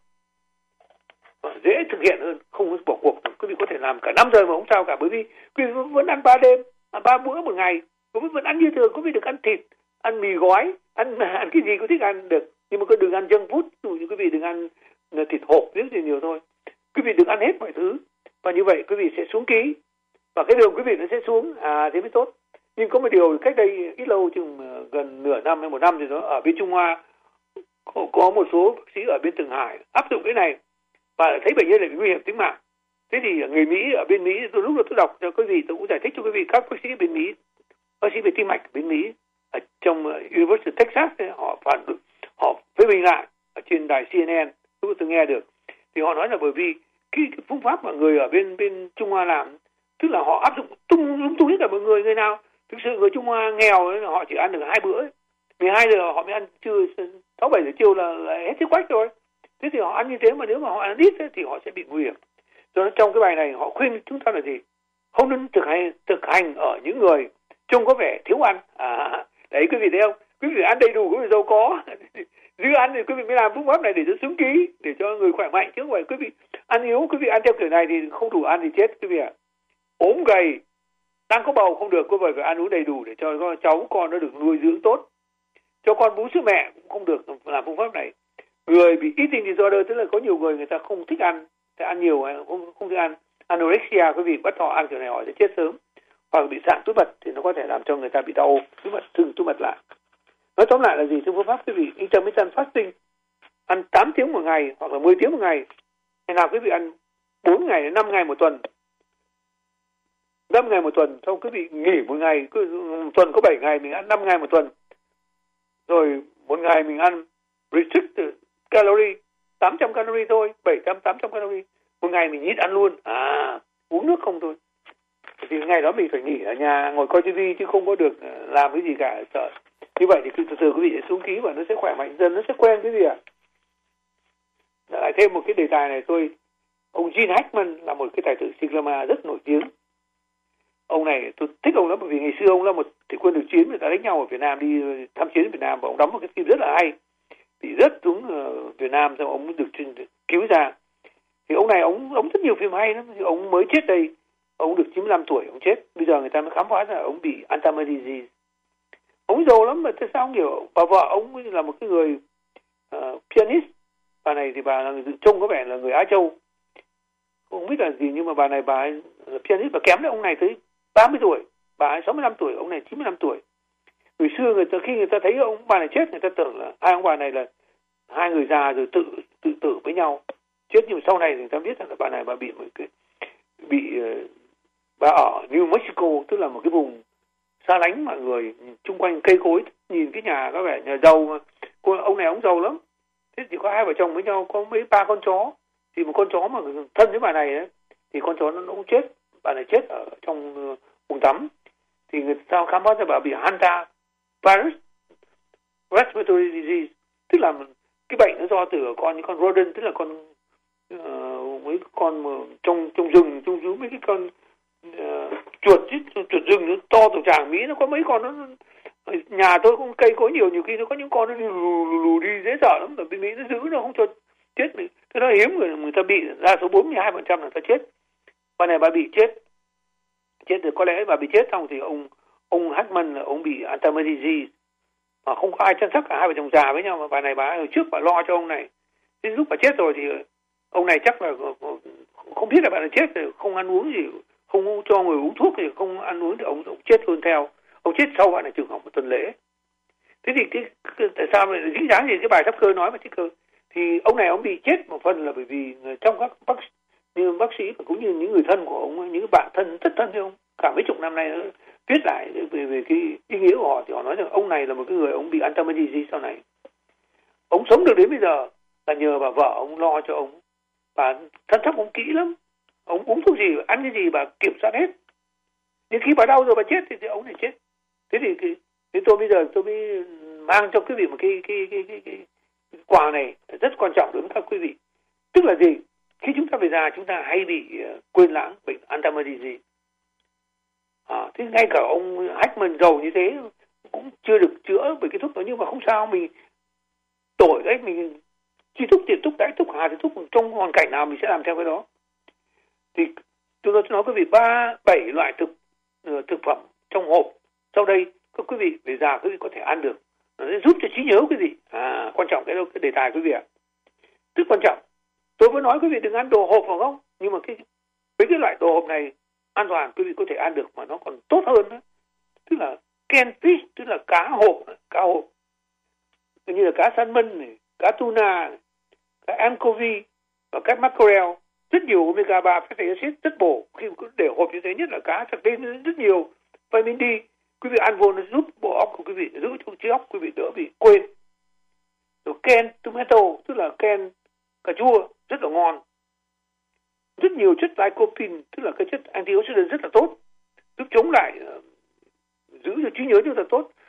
Speaker 2: Dễ thực hiện hơn, không có bỏ cuộc. Quý vị có thể làm cả 5 giờ mà không sao cả, bởi vì quý vị vẫn ăn 3 đêm, 3 bữa một ngày, quý vị vẫn ăn như thường. Quý vị được ăn thịt, ăn mì gói, ăn cái gì cũng thích ăn được, nhưng mà đừng ăn junk food. Ví dụ như quý vị đừng ăn thịt hộp rất là nhiều thôi. Quý vị đừng ăn hết mọi thứ, và như vậy quý vị sẽ xuống ký và cái đường quý vị nó sẽ xuống. Thế mới tốt. Nhưng có một điều cách đây ít lâu, chừng gần nửa năm hay 1 năm gì đó, ở bên Trung Hoa có một số bác sĩ ở bên Thượng Hải áp dụng cái này và thấy bệnh nhân lại bị nguy hiểm tính mạng. Thế thì người Mỹ, ở bên Mỹ, lúc đó tôi đọc cho quý vị, tôi cũng giải thích cho quý vị, các bác sĩ bên Mỹ, bác sĩ về tim mạch bên Mỹ ở trong University of Texas ấy, họ phê bình lại ở trên đài CNN, tôi nghe được, thì họ nói là bởi vì cái phương pháp mà người ở bên Trung Hoa làm, tức là họ áp dụng lung tung hết cả mọi người nào thực sự người Trung Hoa nghèo ấy, họ chỉ ăn được 2 bữa ấy. 12 giờ họ mới ăn trưa, 6-7 giờ chiều là hết thức quách rồi. Thế thì họ ăn như thế, mà nếu mà họ ăn ít thì họ sẽ bị nguy hiểm. Cho nên trong cái bài này họ khuyên chúng ta là gì? Không nên thực hành ở những người trông có vẻ thiếu ăn. Đấy quý vị thấy không? Quý vị ăn đầy đủ, quý vị giàu có. Dư ăn thì quý vị mới làm phương pháp này để cho xứng ký, để cho người khỏe mạnh, chứ không phải quý vị ăn yếu, quý vị ăn theo kiểu này thì không đủ ăn thì chết quý vị ạ. Ốm gầy, đang có bầu không được, quý vị phải ăn uống đầy đủ để cho cháu con nó được nuôi dưỡng tốt. Cho con bú sữa mẹ cũng không được làm phương pháp này. Người bị eating disorder, tức là có nhiều người ta không thích ăn, sẽ ăn nhiều, không thích ăn anorexia, quý vị bắt họ ăn kiểu này họ sẽ chết sớm. Hoặc bị sạn túi mật thì nó có thể làm cho người ta bị đau túi mật, sưng túi mật lại. Nói tóm lại là gì? Trong phương pháp quý vị intermittent fasting, ăn 8 tiếng một ngày hoặc là 10 tiếng một ngày, hay nào quý vị ăn 4 ngày đến 5 ngày một tuần. 5 ngày một tuần, xong quý vị nghỉ một ngày, một tuần có 7 ngày mình ăn 5 ngày một tuần. Rồi một ngày mình ăn restrict calorie, 800 calorie thôi, 800 calorie. Một ngày mình nhịn ăn luôn, uống nước không thôi. Thì ngày đó mình phải nghỉ ở nhà ngồi coi TV chứ không có được làm cái gì cả, sợ. Như vậy thì từ từ quý vị sẽ xuống ký và nó sẽ khỏe mạnh dần, nó sẽ quen cái gì ạ. Lại thêm một cái đề tài này thôi. Ông Gene Hackman là một cái tài tử Siglama rất nổi tiếng. Ông này tôi thích ông lắm bởi vì ngày xưa ông là một thủy quân thực chiến, người ta đánh nhau ở Việt Nam, đi tham chiến ở Việt Nam, và ông đóng một cái phim rất là hay, bị rớt xuống Việt Nam, xong ông được cứu ra. Thì ông này ông rất nhiều phim hay lắm. Thì ông mới chết đây, ông được 95 tuổi ông chết. Bây giờ người ta mới khám phá ra ông bị Alzheimer's disease. Ông giàu lắm mà tại sao không hiểu. Bà vợ ông là một cái người pianist. Bà này thì bà là người trông có vẻ là người Á Châu, không biết là gì, nhưng mà bà này bà ấy là pianist, bà kém đấy ông này tới 30 tuổi, bà ấy 65 tuổi, ông này 95 tuổi. Người xưa khi người ta thấy bà này chết, người ta tưởng là hai ông bà này là hai người già rồi tự tử với nhau chết. Nhưng mà sau này thì người ta biết rằng là bà này bà bà ở New Mexico, tức là một cái vùng xa lánh, mọi người chung quanh cây cối, nhìn cái nhà có vẻ nhà giàu mà. Ông này ông giàu lắm. Thế chỉ có hai vợ chồng với nhau, có mấy 3 con chó. Thì một con chó mà thân với bà này ấy, thì con chó nó cũng chết. Bà này chết ở trong vùng tắm. Thì người ta khám phá ra bà bị Hanta virus respiratory disease, tức là cái bệnh nó do từ những con rodent, tức là mấy con mà trong rừng, trong dưới mấy cái con chuột rừng nó to từ tràng Mỹ, nó có mấy con nó nhà tôi cũng cây có nhiều khi nó có những con nó lù đi dễ sợ lắm, bởi Mỹ nó giữ nó không cho chết. Cái đó hiếm người ta bị, ra số 42% là ta chết. Bà này bà bị chết thì có lẽ bà bị chết xong thì ông Hackman là ông bị Alzheimer's disease, mà không có ai chăm sóc, cả hai vợ chồng già với nhau, mà bà này bà hồi trước bà lo cho ông này. Thế lúc bà chết rồi thì ông này chắc là không biết là bà này chết rồi, không ăn uống gì, không cho người uống thuốc thì không ăn uống thì ông chết luôn theo. Ông chết sau bà này trường học một tuần lễ. Thế thì tại sao lại dính dáng gì cái bài Sắp Cơ nói mà Thích Cơ? Thì ông này ông bị chết một phần là bởi vì trong các bác sĩ và cũng như những người thân của ông, những bạn thân rất thân với ông cả mấy chục năm nay viết lại về cái ý nghĩa của họ, thì họ nói rằng ông này là một cái người ông bị Alzheimer's disease sau này. Ông sống được đến bây giờ là nhờ bà vợ ông lo cho ông, bà chăm sóc ông kỹ lắm. Ông uống thuốc gì, ăn cái gì bà kiểm soát hết. Nhưng khi bà đau rồi bà chết thì ông này chết. Thế thì tôi bây giờ tôi mới mang cho quý vị một cái quà này rất quan trọng đối với các quý vị. Tức là gì? Khi chúng ta về già chúng ta hay bị quên lãng bệnh Alzheimer's disease. Thế ngay cả ông Hackman giàu như thế cũng chưa được chữa bởi cái thuốc đó, nhưng mà không sao, mình đổi đấy, mình chi thuốc, tiền thuốc, đãi thuốc, hà thì thuốc, trong hoàn cảnh nào mình sẽ làm theo cái đó. Thì tôi nói quý vị 7 loại thực phẩm trong hộp sau đây, các quý vị về già quý vị có thể ăn được, nó sẽ giúp cho trí nhớ quý vị. Quan trọng cái đề tài quý vị ạ, rất quan trọng. Tôi mới nói quý vị đừng ăn đồ hộp phải không, nhưng mà với cái loại đồ hộp này an toàn, quý vị có thể ăn được mà nó còn tốt hơn nữa. Tức là canned fish, tức là cá hộp như là cá salmon này, cá tuna này, cá anchovy và cá mackerel, rất nhiều omega 3 fatty acid rất bổ. Khi để hộp như thế, nhất là cá sardine, rất nhiều vitamin D, quý vị ăn vô nó giúp bộ óc của quý vị, giữ cho trí óc quý vị đỡ bị quên. Rồi canned tomato, tức là canned cà chua, rất là ngon, rất nhiều chất lycopene, tức là cái chất antioxidant rất là tốt, giúp chống lại, giữ cho trí nhớ rất là tốt.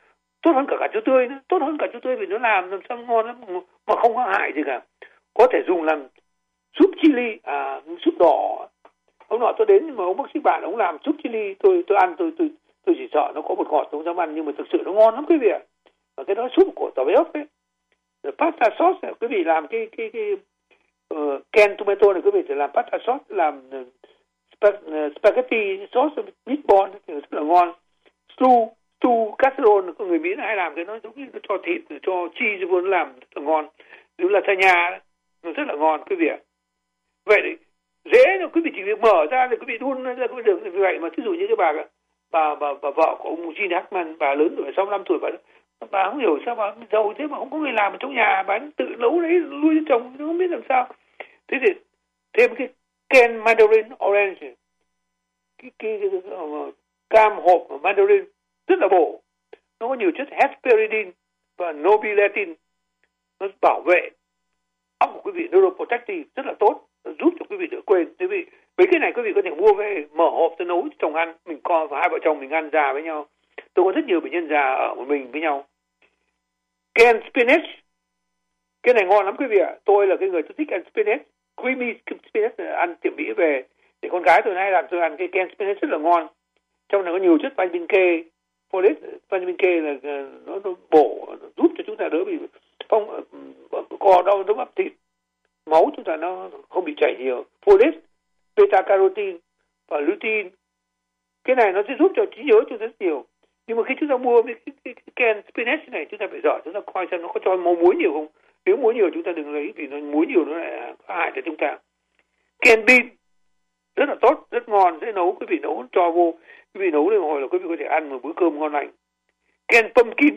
Speaker 2: tốt hơn cả chuối tươi nữa, tốt hơn cả chuối tươi vì nó làm sao ngon lắm mà không có hại gì cả. Có thể dùng làm súp chili, súp đỏ. Hôm nọ tôi đến nhưng mà ông bác sĩ bạn ông làm súp chili, tôi ăn tôi chỉ sợ nó có bột ngọt tôi không dám ăn, nhưng mà thực sự nó ngon lắm quý vị ạ. Và cái đó súp của tỏi ốc ấy. Rồi pasta sauce này, quý vị làm cái canned tomato này, quý vị sẽ làm pasta sauce, làm spaghetti sauce meatball rất là ngon. Stew casserole, có người Mỹ hay làm cái nó giống như nó cho thịt cho cheese vô, nó làm rất là ngon. Nếu là lasagna nó rất là ngon quý vị ạ. Vậy thì dễ thôi, quý vị chỉ việc mở ra thì quý vị đun ra quý vị được. Vì vậy mà ví dụ như cái bà vợ của ông Gene Hackman, bà lớn tuổi 65 tuổi, bà không hiểu sao bà giàu thế mà không có người làm ở trong nhà, bà tự nấu đấy nuôi chồng, không biết làm sao. Thế thì thêm cái canned mandarin orange, cái cam hộp mandarin rất là bổ, nó có nhiều chất hesperidin và nobiletin, nó bảo vệ óc của quý vị, neuroprotective rất là tốt, giúp cho quý vị đỡ quên. Thế vì mấy cái này quý vị có thể mua về mở hộp tôi nấu chồng ăn, mình con và hai vợ chồng mình ăn già với nhau. Tôi có rất nhiều bệnh nhân già ở một mình với nhau. Canned spinach, cái này ngon lắm quý vị ạ. Tôi là cái người tôi thích ăn spinach, creamy spinach, ăn tiệm Mỹ về để con gái tôi hay làm tôi ăn cái canned spinach rất là ngon. Trong này có nhiều chất vitamin K, folate, vitamin K là nó bổ, giúp cho chúng ta đỡ bị co đau đớm ấp thịt, máu chúng ta nó không bị chảy nhiều. Folate, beta carotene và lutein, cái này nó sẽ giúp cho trí nhớ chúng ta rất nhiều. Nhưng mà khi chúng ta mua cái canned spinach này, chúng ta phải giỏi, chúng ta coi xem nó có cho muối nhiều không. Nếu muối nhiều chúng ta đừng lấy, vì nó muối nhiều nó lại có hại cho chúng ta. Canned bean rất là tốt, rất ngon, dễ nấu, quý vị nấu cho vô, quý vị nấu lên hồi là quý vị có thể ăn một bữa cơm ngon lành. Canned pumpkin,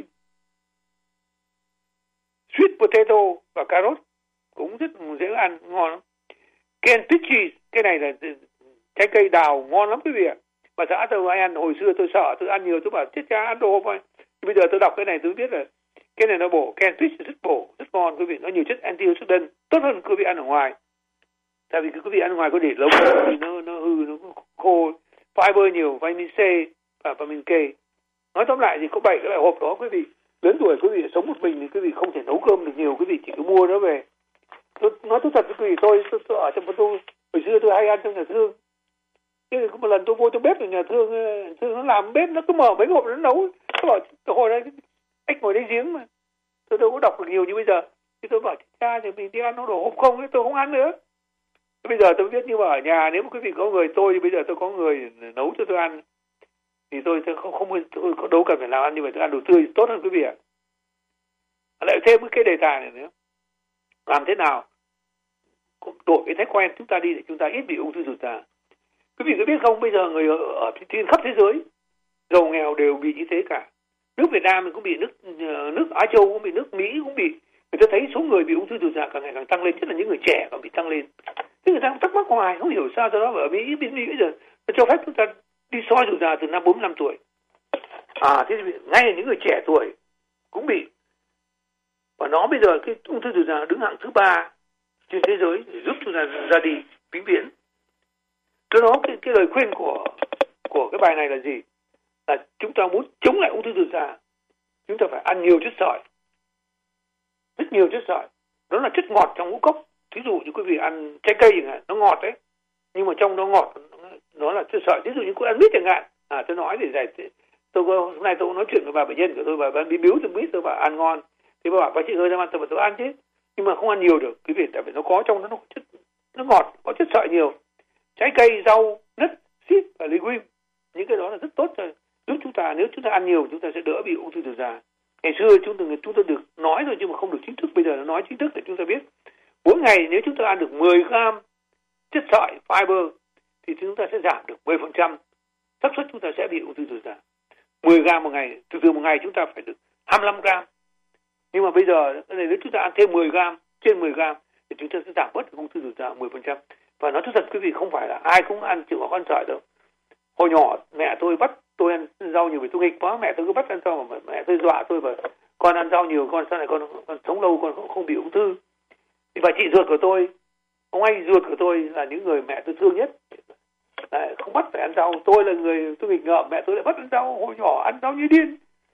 Speaker 2: sweet potato và cà rốt cũng rất dễ ăn, ngon lắm. Canned peaches, cái này là trái cây đào ngon lắm quý vị ạ. Mà xã tôi hay ăn, hồi xưa tôi sợ, tôi ăn nhiều, tôi bảo chết cha ăn đồ hộp thôi. Bây giờ tôi đọc cái này tôi biết là cái này nó bổ, canned peach rất bổ, rất ngon quý vị, nó nhiều chất antioxidant, tốt hơn quý vị ăn ở ngoài. Tại vì quý vị ăn ở ngoài có để lâu thì nó hư, nó khô. Fiber nhiều, vitamin C và vitamin K. Nói tóm lại thì có 7 cái loại hộp đó quý vị. Lớn tuổi quý vị sống một mình thì quý vị không thể nấu cơm được nhiều, quý vị chỉ cứ mua nó về. Tôi nói thật với quý vị, tôi ở trong tôi hồi xưa tôi hay ăn trong nhà thương. Thế có một lần tôi vô trong bếp ở nhà thương nó làm bếp, nó cứ mở mấy hộp nó nấu. Tôi bảo hồi đấy ếch ngồi đánh giếng mà. Tôi đâu có đọc được nhiều như bây giờ. Thì tôi bảo cha thì mình đi ăn nó đổ hộp không, tôi không ăn nữa. Bây giờ tôi biết, nhưng mà ở nhà nếu mà quý vị có người tôi thì bây giờ tôi có người nấu cho tôi ăn thì tôi không đâu cần phải làm ăn như vậy, tôi ăn đồ tươi tốt hơn quý vị ạ. Lại thêm cái đề tài này nữa, làm thế nào đổi cái thói quen chúng ta đi để chúng ta ít bị ung thư ruột già. Quý vị có biết không, bây giờ người ở trên khắp thế giới giàu nghèo đều bị như thế cả. Nước Việt Nam cũng bị, nước Á Châu cũng bị, nước Mỹ cũng bị. Người ta thấy số người bị ung thư ruột già càng ngày càng tăng lên, nhất là những người trẻ còn bị tăng lên. Thế người ta cũng thắc mắc hoài, không hiểu sao. Do đó ở Mỹ bây giờ nó cho phép chúng ta đi soi ruột già từ năm 45 tuổi. Thế thì ngay là những người trẻ tuổi cũng bị. Và nó bây giờ cái ung thư ruột già đứng hạng thứ 3 trên thế giới để giúp chúng ta ra đi vĩnh viễn. Do đó cái lời khuyên của cái bài này là gì? Là chúng ta muốn chống lại ung thư ruột già, chúng ta phải ăn nhiều chất sợi, rất nhiều chất sợi. Đó là chất ngọt trong ngũ cốc. Ví dụ như quý vị ăn trái cây chẳng hạn, nó ngọt đấy, nhưng mà trong nó ngọt, nó là chất sợi. Ví dụ như quý ăn mít chẳng hạn, tôi nói để giải thích. Hôm nay tôi nói chuyện với bà bệnh nhân của tôi, bà bị biếu từ mít, tôi bảo ăn ngon. Thì bà bảo bà chị ơi ra ăn, tôi bảo tôi ăn chứ, nhưng mà không ăn nhiều được quý vị, tại vì nó có trong nó chất, nó ngọt, có chất sợi nhiều. Trái cây, rau, nứt, xít và legume, những cái đó là rất tốt rồi, giúp chúng ta, nếu chúng ta ăn nhiều chúng ta sẽ đỡ bị ung thư ruột già. Ngày xưa chúng ta được nói rồi nhưng mà không được chính thức, bây giờ nó nói chính thức để chúng ta biết. Mỗi ngày nếu chúng ta ăn được 10 gram chất sợi fiber thì chúng ta sẽ giảm được 10% xác suất chúng ta sẽ bị ung thư ruột già. 10 gram một ngày, thường một ngày chúng ta phải được 25 gram. Nhưng mà bây giờ nếu chúng ta ăn thêm 10 gram, trên 10 gram thì chúng ta sẽ giảm bớt ung thư ruột già 10%. Và nói thật quý vị, không phải là ai cũng ăn chịu có ăn sợi đâu. Hồi nhỏ mẹ tôi bắt tôi ăn rau nhiều vì tôi nghịch quá, mẹ tôi cứ bắt ăn rau mà mẹ tôi dọa tôi, và con ăn rau nhiều con sau này con sống lâu, con không bị ung thư. Và chị ruột của tôi, ông anh ruột của tôi là những người mẹ tôi thương nhất, không bắt phải ăn rau. Tôi là người tôi nghịch ngợm, mẹ tôi lại bắt ăn rau, hồi nhỏ ăn rau như điên.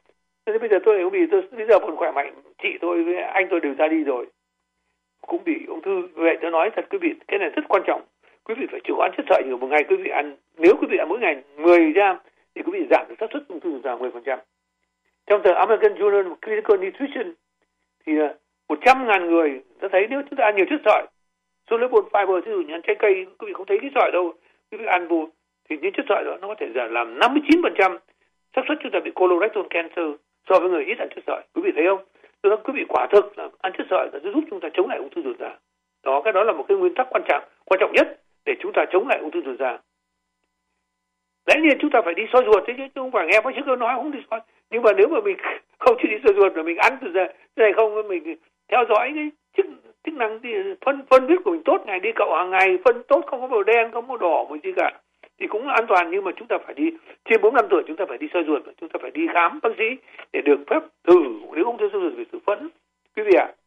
Speaker 2: Thế bây giờ tôi bây giờ còn khỏe mạnh, chị tôi với anh tôi đều ra đi rồi, cũng bị ung thư. Vậy tôi nói thật quý vị, cái này rất quan trọng. Quý vị phải chịu ăn chất sợi nhiều. Một ngày quý vị ăn, nếu quý vị ăn mỗi ngày 10 gram thì quý vị giảm được xác suất ung thư ruột già 10%. Trong tờ American Journal of Clinical Nutrition thì 100.000 người ta thấy nếu chúng ta ăn nhiều chất sợi, soluble fiber, ví dụ như ăn trái cây, quý vị không thấy cái sợi đâu, quý vị ăn vô thì những chất sợi đó nó có thể làm 59% xác suất chúng ta bị colorectal cancer so với người ít ăn chất sợi. Quý vị thấy không? Do đó quý vị quả thực là ăn chất sợi là giúp chúng ta chống lại ung thư ruột già. Cái đó là một cái nguyên tắc quan trọng nhất để chúng ta chống lại ung thư ruột già. Lẽ nhiên chúng ta phải đi soi ruột, chứ không phải nghe bác sĩ cứ nói không đi soi. Nhưng mà nếu mà mình không chỉ đi soi ruột mà mình ăn từ giờ thế này không, mình theo dõi cái chức năng thì phân biết của mình tốt, ngày đi cậu hàng ngày, phân tốt, không có màu đen, không có đỏ một gì cả, thì cũng an toàn. Nhưng mà chúng ta phải đi trên 45 tuổi, chúng ta phải đi soi ruột, chúng ta phải đi khám bác sĩ để được phép thử nếu ung thư ruột phải thử phẫu. Quý vị ạ,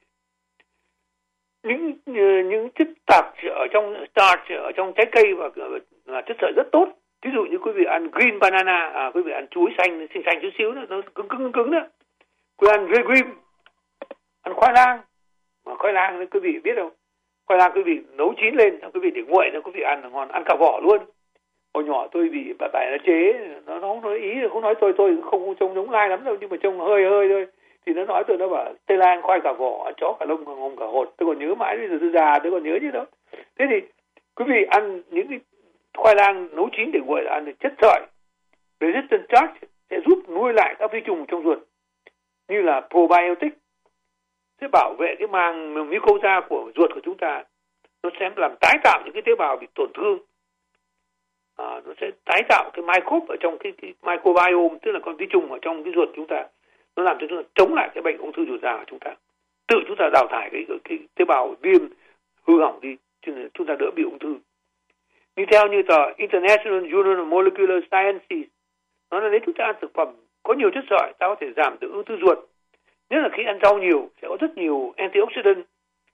Speaker 2: những chất tạp ở trong starch ở trong trái cây và chất sợi rất tốt. Ví dụ như quý vị ăn green banana, quý vị ăn chuối xanh chút xíu nữa, nó cứng đó. Quý vị ăn legume, ăn khoai lang, mà khoai lang quý vị biết không? Khoai lang quý vị nấu chín lên, quý vị để nguội, quý vị ăn là ngon, ăn cả vỏ luôn. Hồi nhỏ tôi bị bà nó chế, nó không nói ý, không nói tôi không trông giống lai lắm đâu, nhưng mà trông hơi thôi. Thì nó nói tôi, nó bảo Tây Lan khoai cả vỏ, ăn chó cả lông, ngon cả hột. Tôi còn nhớ mãi, bây giờ tôi già tôi còn nhớ như đó. Thế thì quý vị ăn những cái khoai lang nấu chín để nguội là ăn được chất sợi resistant starch, sẽ giúp nuôi lại các vi trùng trong ruột, như là probiotic, sẽ bảo vệ cái màng mucosa của ruột của chúng ta. Nó sẽ làm tái tạo những cái tế bào bị tổn thương, nó sẽ tái tạo cái microbe ở trong cái microbiome, tức là con vi trùng ở trong cái ruột chúng ta. Nó làm cho chúng ta chống lại cái bệnh ung thư ruột già của chúng ta. Tự chúng ta đào thải cái tế bào viêm hư hỏng đi, cho nên chúng ta đỡ bị ung thư. Như theo như tờ International Journal of Molecular Sciences, nó là nếu chúng ta ăn thực phẩm có nhiều chất sợi, ta có thể giảm được ung thư ruột. Nhất là khi ăn rau nhiều sẽ có rất nhiều antioxidant,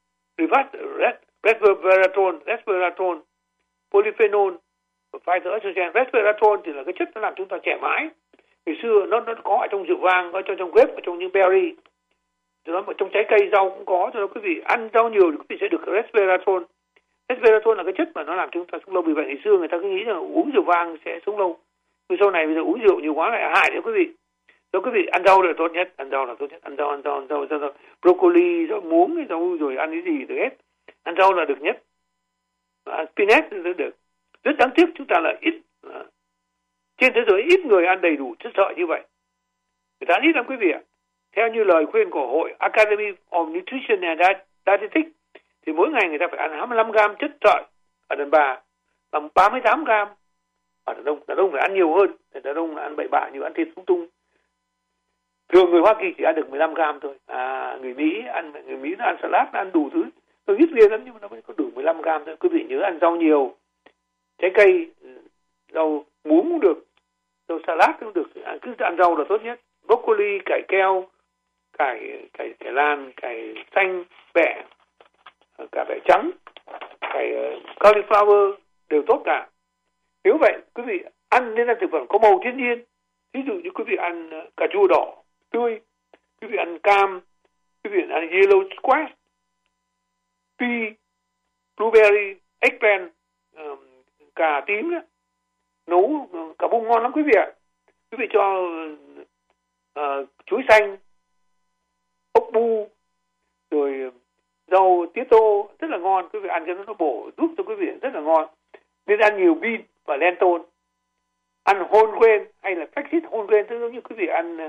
Speaker 2: resveratrol, polyphenol, phytoestrogen. Resveratrol thì là cái chất nó làm chúng ta trẻ mãi. Ngày xưa nó có ở trong rượu vang, có trong grape, ở trong những berry, nó trong trái cây rau cũng có. Cho nên quý vị ăn rau nhiều thì quý vị sẽ được resveratrol. Resveratrol là cái chất mà nó làm chúng ta sống lâu. Vì vậy ngày xưa người ta cứ nghĩ rằng uống rượu vang sẽ sống lâu. Nhưng sau này bây giờ uống rượu nhiều quá lại hại đấy quý vị. Cho quý vị ăn rau là tốt nhất, ăn rau, broccoli, rau muống, rau rồi ăn cái gì được hết. Ăn rau là được nhất. Spinach được. Rất đáng tiếc chúng ta là ít. Trên thế giới ít người ăn đầy đủ chất sợi như vậy. Người ta ít lắm quý vị ạ. Theo như lời khuyên của Hội Academy of Nutrition and Dietetics thì mỗi ngày người ta phải ăn 25 gram chất sợi ở đàn bà, bằng 38 gram ở đàn ông phải ăn nhiều hơn. Đàn ông là ăn bậy bạ như ăn thịt lung tung. Thường người Hoa Kỳ chỉ ăn được 15 gram thôi. Người Mỹ nó ăn salad, nó ăn đủ thứ. Nó ít liền lắm nhưng mà nó vẫn có đủ 15 gram thôi. Quý vị nhớ ăn rau nhiều, trái cây, rau muống cũng được, rau salad cũng được. Cứ ăn rau là tốt nhất. Broccoli, cải keo, cải lan, cải xanh, bẹ, cả bẹ trắng, cải cauliflower đều tốt cả. Nếu vậy quý vị nên ăn thực phẩm có màu thiên nhiên. Ví dụ như quý vị ăn cà chua đỏ tươi, quý vị ăn cam, quý vị ăn yellow squash, pea, blueberry, eggplant, cà tím đó. Nấu cà bung ngon lắm quý vị ạ. Quý vị cho chuối xanh, ốc bu, rồi rau tía tô rất là ngon. Quý vị ăn cho nó bổ giúp cho quý vị rất là ngon. Nên ăn nhiều bean và lentil. Ăn whole grain hay là flaxseed whole grain, tức giống như quý vị ăn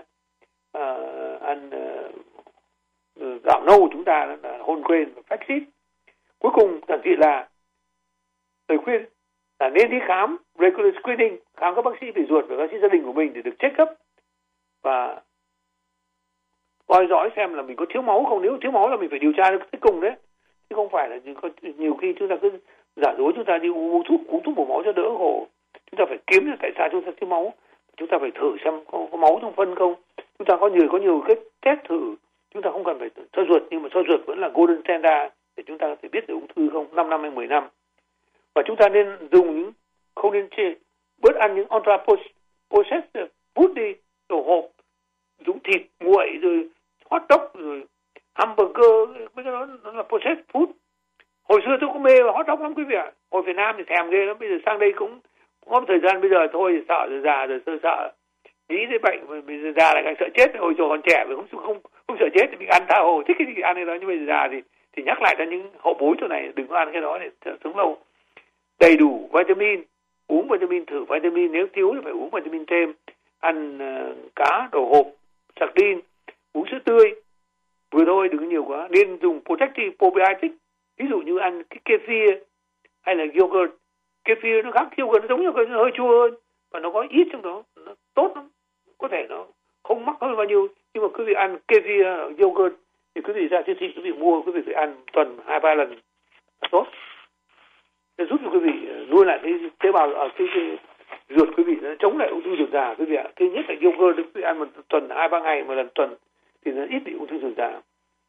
Speaker 2: gạo nâu chúng ta là whole grain và flaxseed. Cuối cùng giản dị là lời khuyên là nên đi khám regular screening, khám các bác sĩ về ruột và bác sĩ gia đình của mình để được check up và coi dõi xem là mình có thiếu máu không. Nếu thiếu máu là mình phải điều tra đến cuối cùng đấy, chứ không phải là nhiều khi chúng ta cứ giả dối, chúng ta đi uống thuốc bổ máu cho đỡ khổ. Chúng ta phải kiếm ra tại sao chúng ta thiếu máu. Chúng ta phải thử xem có máu trong phân không. Chúng ta có nhiều cái test thử. Chúng ta không cần phải soi ruột, nhưng mà soi ruột vẫn là golden standard để chúng ta có thể biết được ung thư không, 5 năm hay 10 năm. Và chúng ta nên không nên bớt ăn những ultra processed food đi, đồ hộp, thịt nguội rồi hot dog rồi hamburger, mấy cái đó nó là processed food. Hồi xưa tôi cũng mê hot dog lắm quý vị ạ. Hồi Việt Nam thì thèm ghê lắm, bây giờ sang đây cũng có một thời gian bây giờ thôi thì sợ rồi, già rồi sợ nghĩ đến bệnh, bây giờ già lại càng sợ chết. Hồi còn trẻ mà không sợ chết thì mình ăn tha hồ thích cái gì ăn cái đó, nhưng bây giờ già thì nhắc lại cho những hậu bối chỗ này đừng có ăn cái đó để sống lâu. Đầy đủ vitamin, uống vitamin, thử vitamin, nếu thiếu thì phải uống vitamin thêm, ăn cá đồ hộp, sardine, uống sữa tươi vừa thôi, đừng có nhiều quá. Nên dùng protective probiotic, ví dụ như ăn cái kefir hay là yogurt. Kefir nó khác yogurt, nó giống như nó hơi chua hơn và nó có ít trong đó, nó tốt lắm, có thể nó không mắc hơn bao nhiêu. Nhưng mà quý vị ăn kefir, yogurt thì quý vị ra siêu thị quý vị mua, quý vị phải ăn tuần 2-3 lần là tốt, để giúp cho quý vị nuôi lại cái tế bào ở cái ruột quý vị, nó chống lại ung thư ruột già quý vị ạ. Thứ nhất là yogurt quý vị ăn một tuần 2-3 ngày một lần tuần thì nó ít bị ung thư ruột già.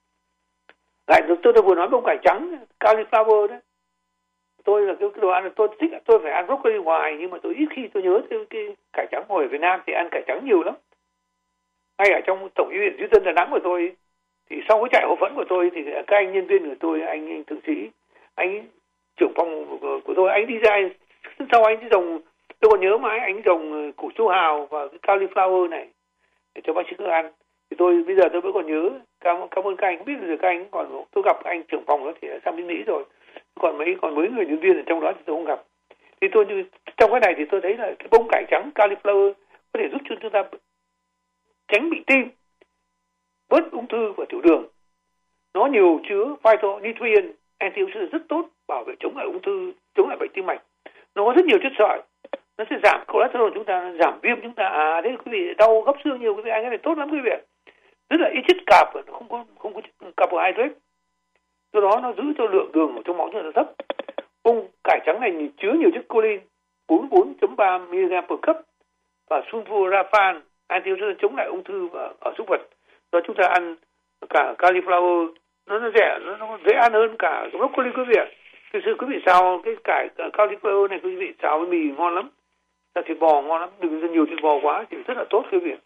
Speaker 2: Lại tôi vừa nói bông cải trắng, cauliflower đấy. Tôi là cái đồ ăn tôi thích, tôi phải ăn broccoli hoài, nhưng mà tôi ít khi tôi nhớ cái cải trắng. Hồi ở Việt Nam thì ăn cải trắng nhiều lắm. Ngay ở trong tổng y viện Duy Tân Đà Nẵng của tôi thì sau cái trại hậu phẫn của tôi thì các anh nhân viên của tôi, anh thượng sĩ, anh trưởng phòng của tôi, anh đi ra sau anh đi trồng, tôi còn nhớ mãi, anh trồng củ su hào và cái cauliflower này để cho bác sĩ cứ ăn. Thì tôi bây giờ tôi vẫn còn nhớ. Cảm ơn các anh. Không biết giờ các anh còn, tôi gặp anh trưởng phòng đó thì sang bên Mỹ rồi, còn mấy người nhân viên ở trong đó thì tôi không gặp. Thì tôi trong cái này thì tôi thấy là cái bông cải trắng cauliflower có thể giúp cho chúng ta tránh bị tim, bớt ung thư và tiểu đường. Nó nhiều chứa phytonutrient, antioxidant rất tốt, bảo vệ chống lại ung thư, chống lại bệnh tim mạch. Nó có rất nhiều chất sợi, nó sẽ giảm cholesterol chúng ta, giảm viêm chúng ta. Thế quý vị đau gấp xương nhiều, quý vị ăn cái này tốt lắm quý vị. Rất là ít chất cạp, không có chất carbohydrate. Do đó nó giữ cho lượng đường ở trong máu rất là thấp. Bông cải trắng này chứa nhiều chất choline 44.3 mg per cup và sulforaphane, antioxidant chống lại ung thư ở súc vật. Do chúng ta ăn cả cauliflower nó rẻ, nó dễ ăn hơn cả broccoli quý vị ạ. Thực sự quý vị xào cái cải cauliflower này quý vị xào với mì ngon lắm, là thịt bò ngon lắm, đừng ăn nhiều thịt bò quá thì rất là tốt quý vị.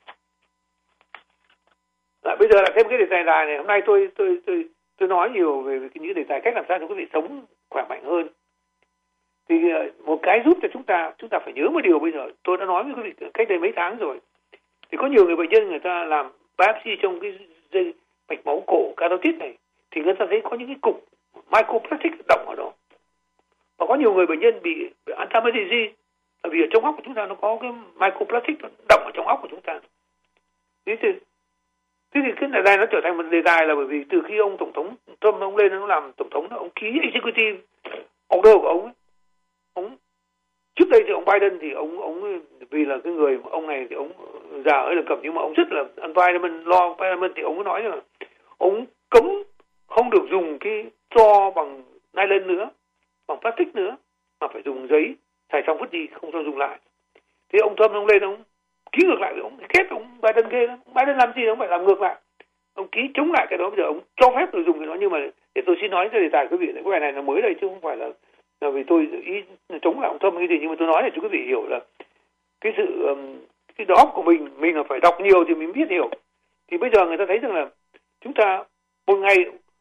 Speaker 2: Bây giờ là thêm cái đề tài này. Hôm nay tôi nói nhiều về những đề tài cách làm sao cho quý vị sống khỏe mạnh hơn. Thì một cái giúp cho chúng ta phải nhớ một điều bây giờ tôi đã nói với quý vị cách đây mấy tháng rồi. Thì có nhiều người bệnh nhân người ta làm biopsy trong cái dây mạch máu cổ carotid này thì người ta thấy có những cái cục microplastic động ở đó. Và có nhiều người bệnh nhân bị Alzheimer disease vì ở trong óc của chúng ta nó có cái microplastic động ở trong óc của chúng ta. Thế thì cái này nó trở thành một đề tài là bởi vì từ khi ông tổng thống Trump ông lên ông làm tổng thống, ông ký executive order của ông trước đây thì ông Biden thì ông vì là cái người ông này thì ông già hơi là cầm, nhưng mà ông rất là environment law environment, thì ông có nói là ông cấm không được dùng cái tro bằng nylon nữa, bằng plastic nữa, mà phải dùng giấy, xài xong vứt đi, không cho dùng lại. Thì ông Trump ông lên ông ký ngược lại với ông, kết ông Biden ghê lắm. Biden làm gì ông phải làm ngược lại, ông ký chống lại cái đó. Bây giờ ông cho phép người dùng cái đó. Nhưng mà để tôi xin nói cho đề tài quý vị, cái bài này là mới đây chứ không phải là vì tôi ý chống lại ông Trump cái gì, nhưng mà tôi nói để cho quý vị hiểu là cái sự cái đó của mình là phải đọc nhiều thì mình biết hiểu. Thì bây giờ người ta thấy rằng là chúng ta một ngày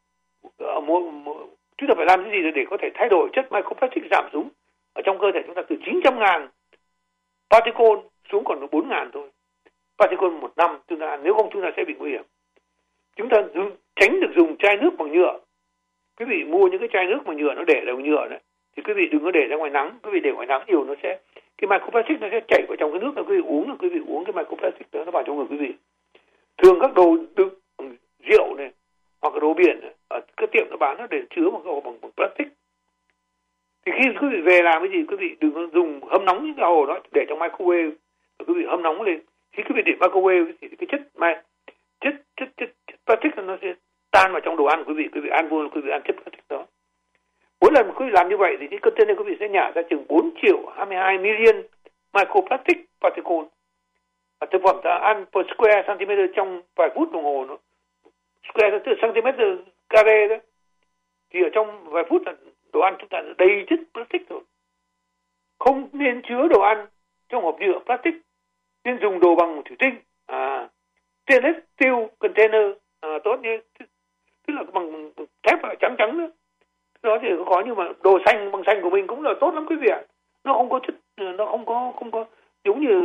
Speaker 2: chúng ta phải làm cái gì để có thể thay đổi chất microplastic, giảm xuống ở trong cơ thể chúng ta từ 900.000 particle xuống còn 4.000 thôi. Particle một năm chúng ta, nếu không chúng ta sẽ bị nguy hiểm. Chúng ta tránh được dùng chai nước bằng nhựa. Quý vị mua những cái chai nước bằng nhựa nó để đầu nhựa đấy thì quý vị đừng có để ra ngoài nắng. Quý vị để ngoài nắng nhiều nó sẽ, cái microplastic nó sẽ chảy vào trong cái nước là quý vị uống, là quý vị uống cái microplastic đó nó vào trong người quý vị. Thường các đồ đựng rượu này hoặc là đồ biển này, ở cái tiệm nó bán nó để chứa bằng plastic. Thì khi quý vị về làm cái gì, quý vị đừng có dùng hâm nóng những cái hồ đó để trong microwave, quý vị hâm nóng lên. Khi quý vị để microwave thì cái chất plastic nó sẽ tan vào trong đồ ăn của quý vị ăn vô, quý vị ăn chất plastic đó. Mỗi lần quý vị làm như vậy thì cái container quý vị sẽ nhả ra chừng 4.022 million microplastic particle. Và thực phẩm ta ăn per square centimeter trong vài phút đồng hồ, nó square centimeter carré đó, thì ở trong vài phút là đồ ăn chúng ta đầy chất plastic rồi. Không nên chứa đồ ăn trong hộp nhựa plastic, nên dùng đồ bằng thủy tinh. stainless steel container tốt như tức là bằng thép trắng trắng nữa. Đó thì có, nhưng mà đồ xanh bằng xanh của mình cũng là tốt lắm quý vị ạ. Nó không có chất, nó không có giống như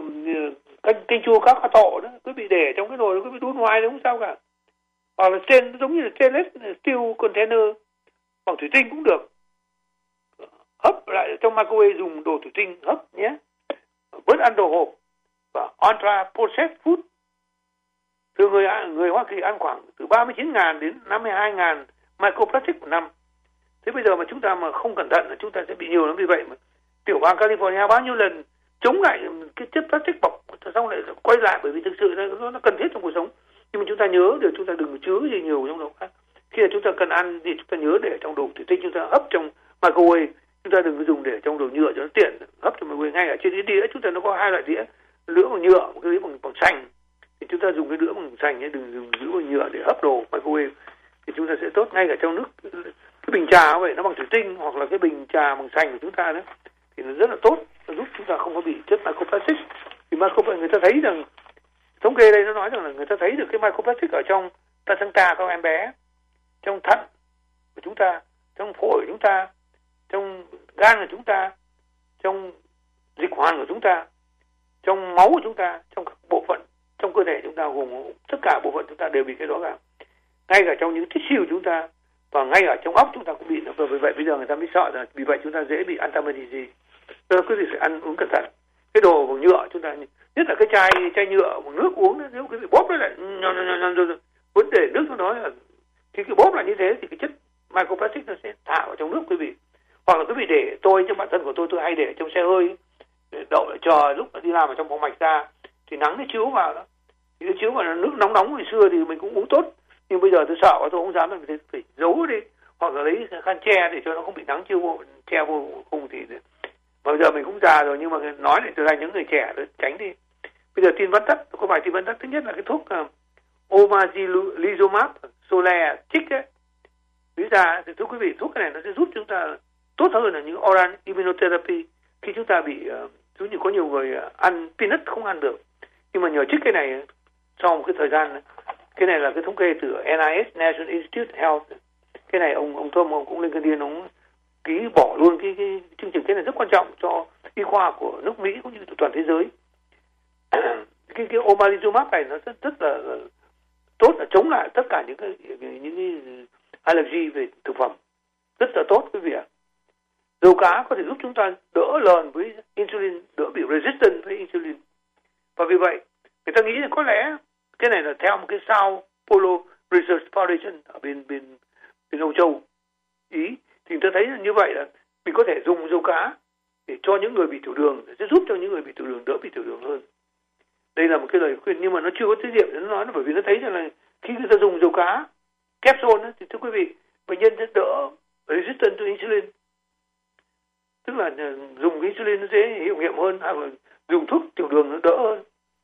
Speaker 2: canh chua cá tộ đó, quý vị để trong cái nồi quý vị đun hoài không sao cả. Hoặc là giống như là stainless steel container bằng thủy tinh cũng được, hấp lại trong microwave, dùng đồ thủy tinh hấp nhé, bớt ăn đồ hộp. Và ultra processed food, thường người Hoa Kỳ ăn khoảng từ 39.000 đến 52.000 microplastic một năm. Thế bây giờ mà chúng ta mà không cẩn thận là chúng ta sẽ bị nhiều lắm. Vì vậy mà tiểu bang California bao nhiêu lần chống lại cái chất plastic bọc, xong lại quay lại, bởi vì thực sự nó cần thiết trong cuộc sống. Nhưng mà chúng ta nhớ được, chúng ta đừng chứa gì nhiều trong đó. Khi là chúng ta cần ăn thì chúng ta nhớ để trong đồ thủy tinh, chúng ta hấp trong microwave, chúng ta đừng có dùng để trong đồ nhựa cho nó tiện, hấp trong microwave. Ngay ở trên cái đĩa chúng ta nó có hai loại đĩa, lưỡi bằng nhựa, một cái lưỡi bằng sành, thì chúng ta dùng cái lưỡi bằng sành ấy, đừng dùng lưỡi bằng nhựa để hấp đồ microwave, thì chúng ta sẽ tốt. Ngay cả trong nước, cái bình trà vậy nó bằng thủy tinh, hoặc là cái bình trà bằng sành của chúng ta đó, thì nó rất là tốt, nó giúp chúng ta không có bị chất microplastic. Vì người ta thấy rằng, thống kê đây nó nói rằng là người ta thấy được cái microplastic ở trong placenta các em bé, trong thận của chúng ta, trong phổi của chúng ta, trong gan của chúng ta, trong dịch hoàn của chúng ta, trong máu của chúng ta, trong các bộ phận trong cơ thể chúng ta, gồm tất cả bộ phận chúng ta đều bị cái đó cả. Ngay cả trong những tissue của chúng ta, và ngay ở trong óc chúng ta cũng bị. Và vì vậy bây giờ người ta mới sợ rằng vì vậy chúng ta dễ bị Alzheimer disease. Nên quý vị phải ăn uống cẩn thận. Cái đồ bằng nhựa chúng ta, nhất là cái chai nhựa bằng nước uống, nếu quý vị bóp nó lại vấn đề nước nó là khi cái bóp lại như thế thì cái chất microplastic nó sẽ thả vào trong nước quý vị. Hoặc là quý vị để, tôi trong bản thân của tôi hay để trong xe hơi, đậu lại chờ lúc đi làm ở trong phòng mạch ra thì nắng nó chiếu vào đó, thì nó chiếu vào nước nóng ngày xưa thì mình cũng uống tốt. Nhưng bây giờ tôi sợ quá, tôi không dám, mình phải giấu đi, hoặc là lấy khăn che để cho nó không bị nắng chiếu vô, che vô cùng. Thì mà bây giờ mình cũng già rồi, nhưng mà nói để trở thành những người trẻ để tránh đi. Bây giờ tin vắn tắt, có vài tin vắn tắt. Thứ nhất là cái thuốc omalizumab solaire chích ấy, lý ra thì thưa quý vị, thuốc cái này nó sẽ giúp chúng ta tốt hơn là những oral immunotherapy khi chúng ta bị giống như có nhiều người ăn peanut không ăn được, nhưng mà nhờ chích cái này sau một cái thời gian. Cái này là cái thống kê từ NIH, National Institute Health. Cái này ông Thơm, ông cũng lên cái điên, ông ký bỏ luôn cái chương trình. Cái này rất quan trọng cho y khoa của nước Mỹ cũng như toàn thế giới. cái omalizumab này nó rất là tốt, là chống lại tất cả những cái allergy về thực phẩm, rất là tốt quý vị ạ. Dầu cá có thể giúp chúng ta đỡ lờn với insulin, đỡ bị resistant với insulin. Và vì vậy người ta nghĩ là có lẽ cái này là theo một cái Sao Paulo Research Foundation ở bên Âu Châu, Ý, thì người ta thấy là như vậy là mình có thể dùng dầu cá để cho những người bị tiểu đường, sẽ giúp cho những người bị tiểu đường đỡ bị tiểu đường hơn. Đây là một cái lời khuyên, nhưng mà nó chưa có thí nghiệm để nó nói, bởi vì nó thấy rằng là khi người ta dùng dầu cá capsule thì thưa quý vị, bệnh nhân sẽ đỡ resistant to insulin, tức là dùng insulin nó dễ hiệu nghiệm hơn, hoặc là dùng thuốc tiểu đường nó đỡ hơn.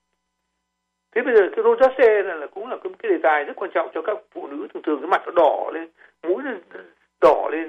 Speaker 2: Thế bây giờ cái rosacea là cũng là cái đề tài rất quan trọng cho các phụ nữ. Thường cái mặt nó đỏ lên, mũi nó đỏ lên,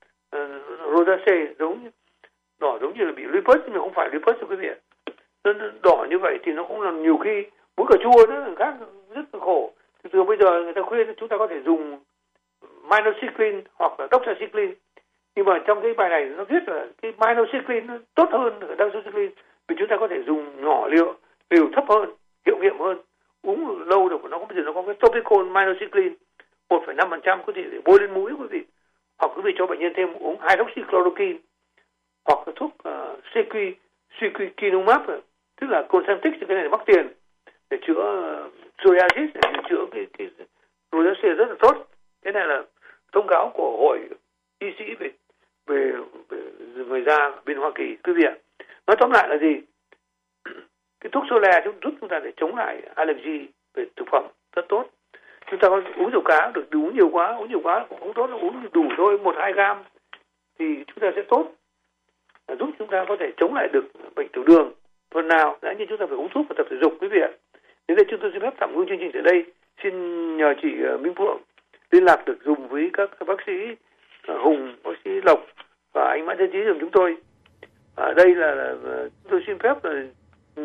Speaker 2: rosacea giống như là bị lupus, nhưng mà không phải lupus thưa quý vị. Nó đỏ như vậy thì nó cũng là nhiều khi mũi cà chua nó khác, rất là khổ. Thường bây giờ người ta khuyên chúng ta có thể dùng minocycline hoặc là doxycycline, nhưng mà trong cái bài này nó viết là cái minocycline nó tốt hơn doxycycline, vì chúng ta có thể dùng nhỏ liều thấp hơn, hiệu nghiệm hơn, uống lâu được. Nó có cái topical minocycline 1,5% có thể để bôi lên mũi quý vị, hoặc quý vị cho bệnh nhân thêm uống hydroxychloroquine, hoặc là thuốc secukinumab, tức là Concentrix. Cái này mắc tiền để chữa psoriasis, để chữa cái rosacea rất là tốt. Cái này là thông cáo của hội y sĩ về người da bên Hoa Kỳ quý vị ạ. Nói tóm lại là gì? Cái thuốc Solaire giúp chúng ta để chống lại allergy về thực phẩm rất tốt. Chúng ta có uống dầu cá được, uống nhiều quá cũng không tốt, uống đủ thôi, 1-2 gram thì chúng ta sẽ tốt, giúp chúng ta có thể chống lại được bệnh tiểu đường phần nào. Đã như chúng ta phải uống thuốc và tập thể dục quý vị ạ. Đến đây chúng tôi xin phép tạm ngưng chương trình tại đây. Xin nhờ chị Minh Phượng liên lạc được dùng với các bác sĩ Hùng, bác sĩ Lộc và anh Mã Thế Chí dùng chúng tôi. Ở đây là tôi xin phép là nhắc lại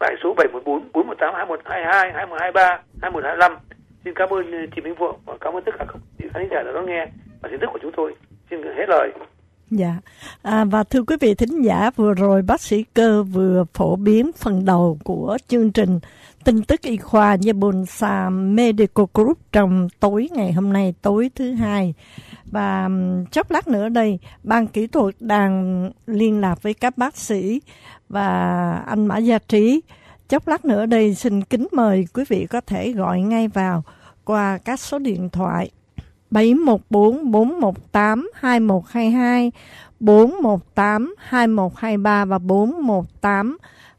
Speaker 2: tại số 714 418 2122 2123 2125. Xin cảm ơn chị Minh Phượng và cảm ơn tất cả các khán giả đã đón nghe và tin tức của chúng tôi. Xin hết lời.
Speaker 1: Dạ, và thưa quý vị thính giả, vừa rồi bác sĩ Cơ vừa phổ biến phần đầu của chương trình tin tức y khoa Yabunsa Medical Group trong tối ngày hôm nay, tối thứ Hai. Và chốc lát nữa đây, ban kỹ thuật đang liên lạc với các bác sĩ và anh Mã Gia Trí. Chốc lát nữa đây xin kính mời quý vị có thể gọi ngay vào qua các số điện thoại 714 418 2122, 418 2123 và 418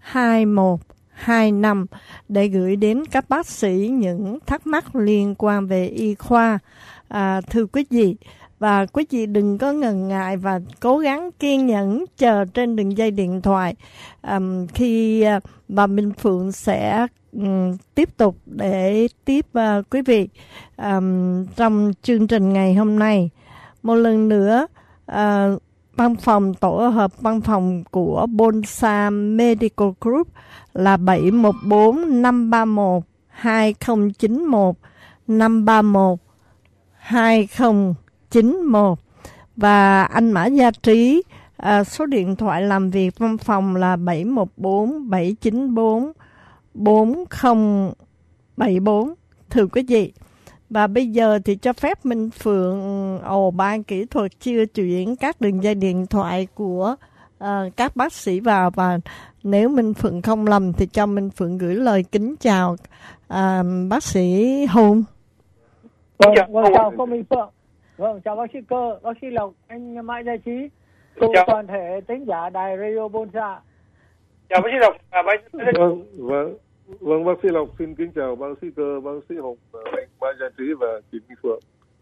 Speaker 1: 2125 để gửi đến các bác sĩ những thắc mắc liên quan về y khoa. Thưa quý vị, và quý vị đừng có ngần ngại và cố gắng kiên nhẫn chờ trên đường dây điện thoại. Khi bà Minh Phượng sẽ tiếp tục để tiếp quý vị trong chương trình ngày hôm nay. Một lần nữa, văn phòng tổ hợp văn phòng của Bonsa Medical Group là 714 531 2091 531 2091 và anh Mã Gia Trí, số điện thoại làm việc văn phòng là 714 794 4074. Thưa quý vị, và bây giờ thì cho phép Minh Phượng ban kỹ thuật chưa chuyển các đường dây điện thoại của các bác sĩ vào, và nếu Minh Phượng không lầm thì cho Minh Phượng gửi lời kính chào bác sĩ Hùng.
Speaker 3: Vâng, chào cô Minh Phượng. Vâng, chào bác sĩ Cơ, bác sĩ Lộc, anh Mã Gia Trí, cùng toàn thể thính giả đài Radio Bonsa.
Speaker 2: Chào bác sĩ Lộc.
Speaker 4: Vâng, bác sĩ Lộc xin kính chào bác sĩ Cơ, bác sĩ Hùng, anh Mã Gia Trí và chị Minh Phượng.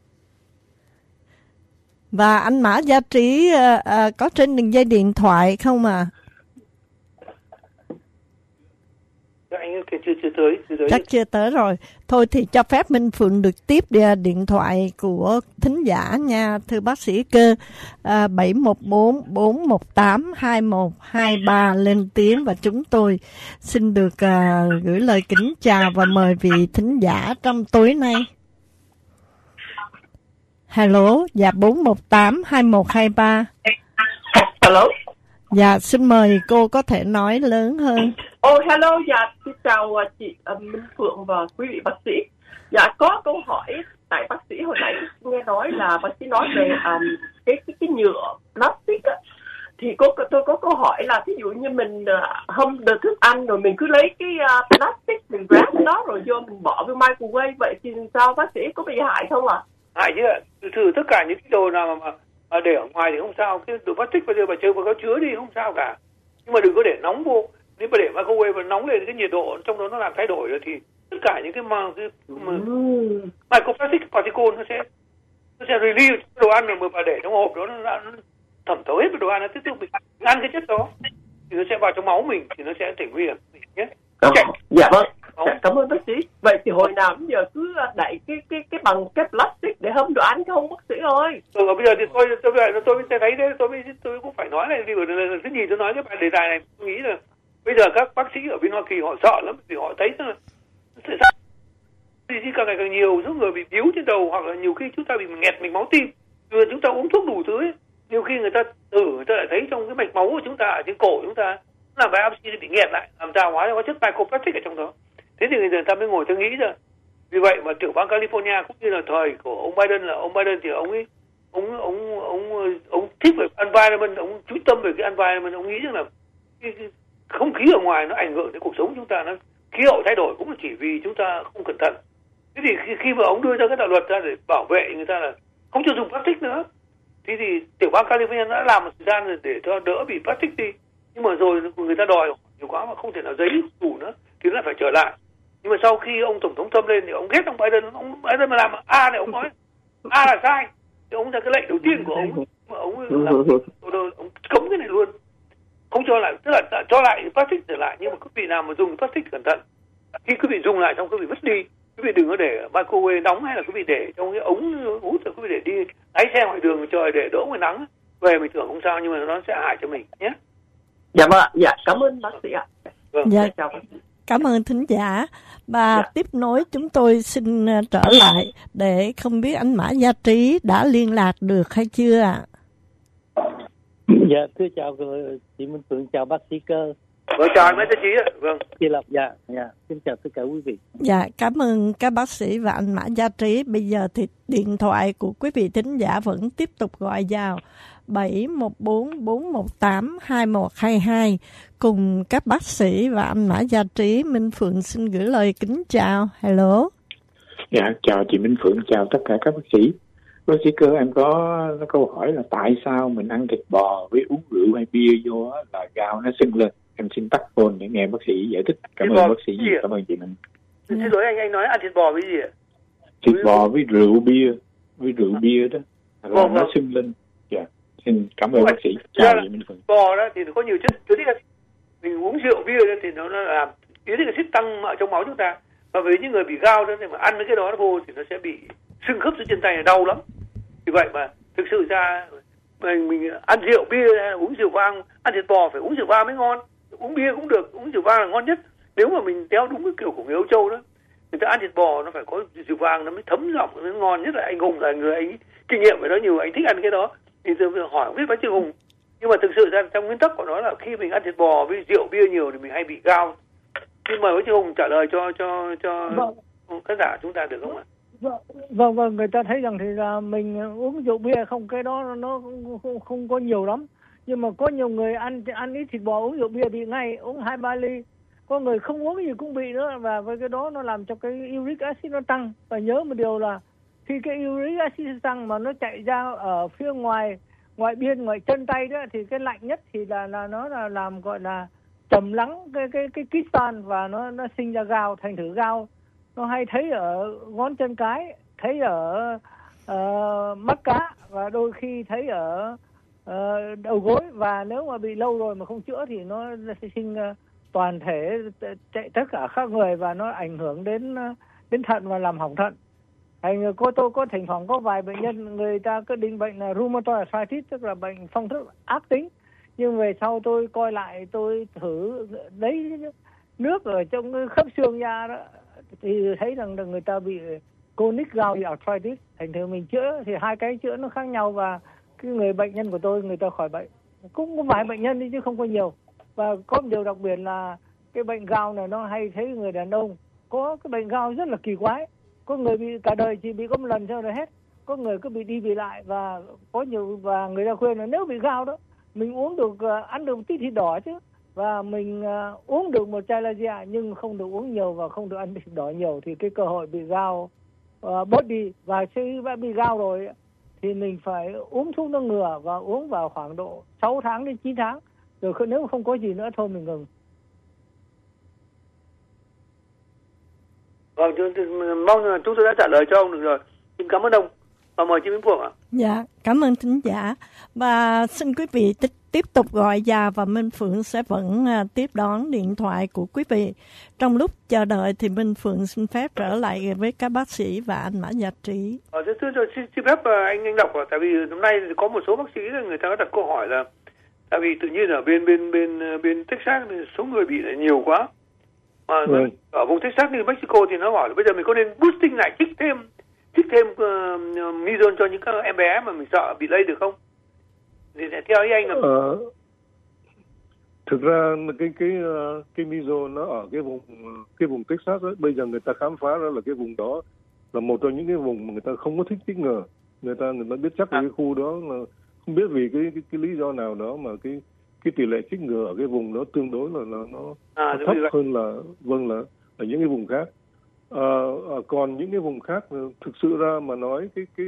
Speaker 1: Và anh Mã Gia Trí có trên đường dây điện thoại không à?
Speaker 2: Anh chưa tới.
Speaker 1: Chắc chưa tới rồi. Thôi thì cho phép Minh Phượng được tiếp điện thoại của thính giả nha, thưa bác sĩ Cơ. 714 418 2123 lên tiếng, và chúng tôi xin được gửi lời kính chào và mời vị thính giả trong tối nay. Hello, dạ 418 2123.
Speaker 5: Hello.
Speaker 1: Dạ, xin mời cô có thể nói lớn hơn.
Speaker 5: Hello, dạ, xin chào chị Minh Phượng và quý vị bác sĩ. Dạ, có câu hỏi, tại bác sĩ hồi nãy nghe nói là bác sĩ nói về cái nhựa plastic á. Thì tôi có câu hỏi là ví dụ như mình hâm được thức ăn rồi mình cứ lấy cái plastic mình wrap đó rồi vô mình bỏ vô microwave, vậy thì sao bác sĩ, có bị hại không ạ?
Speaker 2: Hại chứ ạ. Thử tất cả những cái đồ nào mà để ở ngoài thì không sao. Cái đồ plastic bây giờ mà chơi mà có chứa đi không sao cả. Nhưng mà đừng có để nóng vô. Nếu mà để microwave và nóng lên cái nhiệt độ trong đó nó làm thay đổi rồi thì tất cả những cái microplastic particle nó sẽ release đồ ăn rồi mà để trong hộp đó nó thẩm thấu hết cái đồ ăn, nó tiếp tục mình ăn cái chất đó thì nó sẽ vào trong máu mình thì nó sẽ thành nguy hiểm nhé.
Speaker 5: Dạ vâng. Cảm ơn bác sĩ. Vậy thì hồi nào bây giờ cứ đẩy cái bằng cái plastic để hâm đồ ăn không bác sĩ ơi?
Speaker 2: Bây giờ thì tôi thấy thế, tôi cũng phải nói này, vì lần thứ nhì tôi nói cái bài đề tài này, tôi nghĩ là bây giờ các bác sĩ ở bên Hoa Kỳ họ sợ lắm, vì họ thấy rằng là càng ngày càng nhiều số người bị biếu trên đầu, hoặc là nhiều khi chúng ta bị nghẹt mạch máu tim, rồi chúng ta uống thuốc đủ thứ ấy. Nhiều khi người ta lại thấy trong cái mạch máu của chúng ta ở trên cổ chúng ta làm biopsy bị nghẹt lại, làm ra hóa ra có chất microplastic ở trong đó. Thế thì người ta mới ngồi ta nghĩ ra. Vì vậy mà trưởng bang California cũng như là thời của ông Biden thì ông thích về environment, ông chú tâm về cái environment, ông nghĩ rằng là cái không khí ở ngoài nó ảnh hưởng đến cuộc sống chúng ta, nó khí hậu thay đổi cũng là chỉ vì chúng ta không cẩn thận. Thế thì khi mà ông đưa ra cái đạo luật ra để bảo vệ người ta là không cho dùng plastic nữa, thì tiểu bang California đã làm một thời gian để cho đỡ bị plastic đi, nhưng mà rồi người ta đòi nhiều quá mà không thể nào giấy đủ nữa thì nó lại phải trở lại. Nhưng mà sau khi ông tổng thống Trump lên thì ông ghét ông Biden mà làm A này, ông nói A là sai, thì ông ra cái lệnh đầu tiên của ông mà ông cấm cái này luôn, không cho lại, tức là cho lại plastic trở lại, nhưng mà quý vị nào mà dùng plastic cẩn thận, khi quý vị dùng lại xong quý vị vứt đi, quý vị đừng có để microwave nóng, hay là quý vị để trong cái ống hút, rồi quý vị để đi lái xe ngoài đường trời để đỡ ngoài nắng, về mình tưởng không sao nhưng mà nó sẽ hại cho mình nhé.
Speaker 5: Dạ vâng, dạ cảm ơn bác sĩ ạ.
Speaker 2: Vâng.
Speaker 1: Dạ.
Speaker 5: Chào bác sĩ.
Speaker 1: Cảm ơn thính giả. Và tiếp nối chúng tôi xin trở lại để không biết anh Mã Gia Trí đã liên lạc được hay chưa ạ?
Speaker 3: Dạ, thưa chào chị Minh Phượng, chào bác sĩ Cơ.
Speaker 2: Vâng, chào anh Mã Gia Trí ạ. Vâng.
Speaker 3: Chị Lộc, dạ, xin chào tất cả quý vị.
Speaker 1: Dạ, cảm ơn các bác sĩ và anh Mã Gia Trí. Bây giờ thì điện thoại của quý vị thính giả vẫn tiếp tục gọi vào 714-418-2122 cùng các bác sĩ và anh Mã Gia Trí. Minh Phượng xin gửi lời kính chào. Hello.
Speaker 6: Dạ, chào chị Minh Phượng, chào tất cả các bác sĩ. Bác sĩ Cơ, em có câu hỏi là tại sao mình ăn thịt bò với uống rượu hay bia vô là gao nó sưng lên. Em xin tắt phone để nghe bác sĩ giải thích. Cảm ơn bác sĩ, cảm ơn chị Minh.
Speaker 2: Xin lỗi anh nói ăn thịt bò với gì ạ?
Speaker 6: Thịt bò với rượu bia đó là nó sưng lên. Dạ, xin cảm ơn bác sĩ. Chào chị Minh Phượng.
Speaker 2: Bò đó thì nó có nhiều chất, mình uống rượu bia thì nó làm uric acid tăng ở trong máu chúng ta. Và với những người bị gao đó thì mà ăn cái đó nó vô thì nó sẽ bị sưng khớp dưới chân tay, là đau lắm. Vì vậy mà thực sự ra mình ăn rượu bia, uống rượu vang, ăn thịt bò phải uống rượu vang mới ngon. Uống bia cũng được, uống rượu vang là ngon nhất. Nếu mà mình theo đúng cái kiểu của người Âu Châu đó, người ta ăn thịt bò nó phải có rượu vang nó mới thấm giọng, nó mới ngon. Nhất là anh Hùng là người anh kinh nghiệm về đó nhiều, anh thích ăn cái đó. Thì tôi hỏi không biết bác sĩ Hùng. Nhưng mà thực sự ra trong nguyên tắc của nó là khi mình ăn thịt bò với rượu bia nhiều thì mình hay bị gao. Xin mời bác sĩ Hùng trả lời cho khán giả chúng ta được không ạ?
Speaker 3: Vâng, người ta thấy rằng thì là mình uống rượu bia không, cái đó nó không có nhiều lắm. Nhưng mà có nhiều người ăn ít thịt bò uống rượu bia bị ngay, uống 2-3 ly. Có người không uống gì cũng bị nữa, và với cái đó nó làm cho cái uric acid nó tăng. Và nhớ một điều là khi cái uric acid tăng mà nó chạy ra ở phía ngoài biên, ngoài chân tay đó, thì cái lạnh nhất thì là nó là làm gọi là trầm lắng cái kistan, và nó sinh ra gao. Thành thử gao nó hay thấy ở ngón chân cái, thấy ở mắt cá, và đôi khi thấy ở đầu gối. Và nếu mà bị lâu rồi mà không chữa thì nó sẽ sinh toàn thể chạy tất cả các người, và nó ảnh hưởng đến thận và làm hỏng thận. Tôi có thỉnh thoảng có vài bệnh nhân người ta có định bệnh là rheumatoid arthritis, tức là bệnh phong thấp ác tính. Nhưng về sau tôi coi lại, tôi thử lấy nước ở trong cái khớp xương ra đó, thì thấy rằng là người ta bị chronic gouty arthritis. Thành thử mình chữa thì hai cái chữa nó khác nhau, và cái người bệnh nhân của tôi người ta khỏi bệnh. Cũng có vài bệnh nhân đi chứ không có nhiều. Và có một điều đặc biệt là cái bệnh gout này nó hay thấy người đàn ông có cái bệnh gout rất là kỳ quái. Có người bị cả đời chỉ bị có một lần cho rồi hết, có người cứ bị đi bị lại. Và có nhiều, và người ta khuyên là nếu bị gout đó mình uống được, ăn được một tí thịt đỏ chứ, và mình uống được một chai Lagia, nhưng không được uống nhiều và không được ăn thịt đỏ nhiều, thì cái cơ hội bị gout bớt đi. Và khi đã bị gout rồi thì mình phải uống thuốc nó ngừa, và uống vào khoảng độ 6 tháng đến 9 tháng, rồi nếu không có gì nữa thôi mình ngừng.
Speaker 2: Vâng, mong là chúng tôi đã trả lời cho ông được rồi. Xin cảm ơn ông. Và mời chị Minh Phượng ạ.
Speaker 1: Dạ, cảm ơn thính giả. Và xin quý vị tiếp tục gọi vào, và Minh Phượng sẽ vẫn tiếp đón điện thoại của quý vị. Trong lúc chờ đợi thì Minh Phượng xin phép trở lại với các bác sĩ và anh Mã Gia Trí.
Speaker 2: Xin phép anh đọc, tại vì hôm nay có một số bác sĩ người ta có đặt câu hỏi là tại vì tự nhiên ở bên Texas số người bị là nhiều quá. Ở vùng Texas như Mexico thì nó hỏi là bây giờ mình có nên boosting lại, trích thêm Mizone cho những các em bé mà mình sợ bị lây được không? Thì theo ý anh là
Speaker 4: thực ra cái Mizone nó ở cái vùng Texas ấy, bây giờ người ta khám phá ra là cái vùng đó là một trong những cái vùng mà người ta không có thích chích ngừa. Người ta biết chắc là cái khu đó là không biết vì cái lý do nào đó mà cái tỷ lệ chích ngừa ở cái vùng đó tương đối là nó thấp hơn là là ở những cái vùng khác. Còn những cái vùng khác thực sự ra mà nói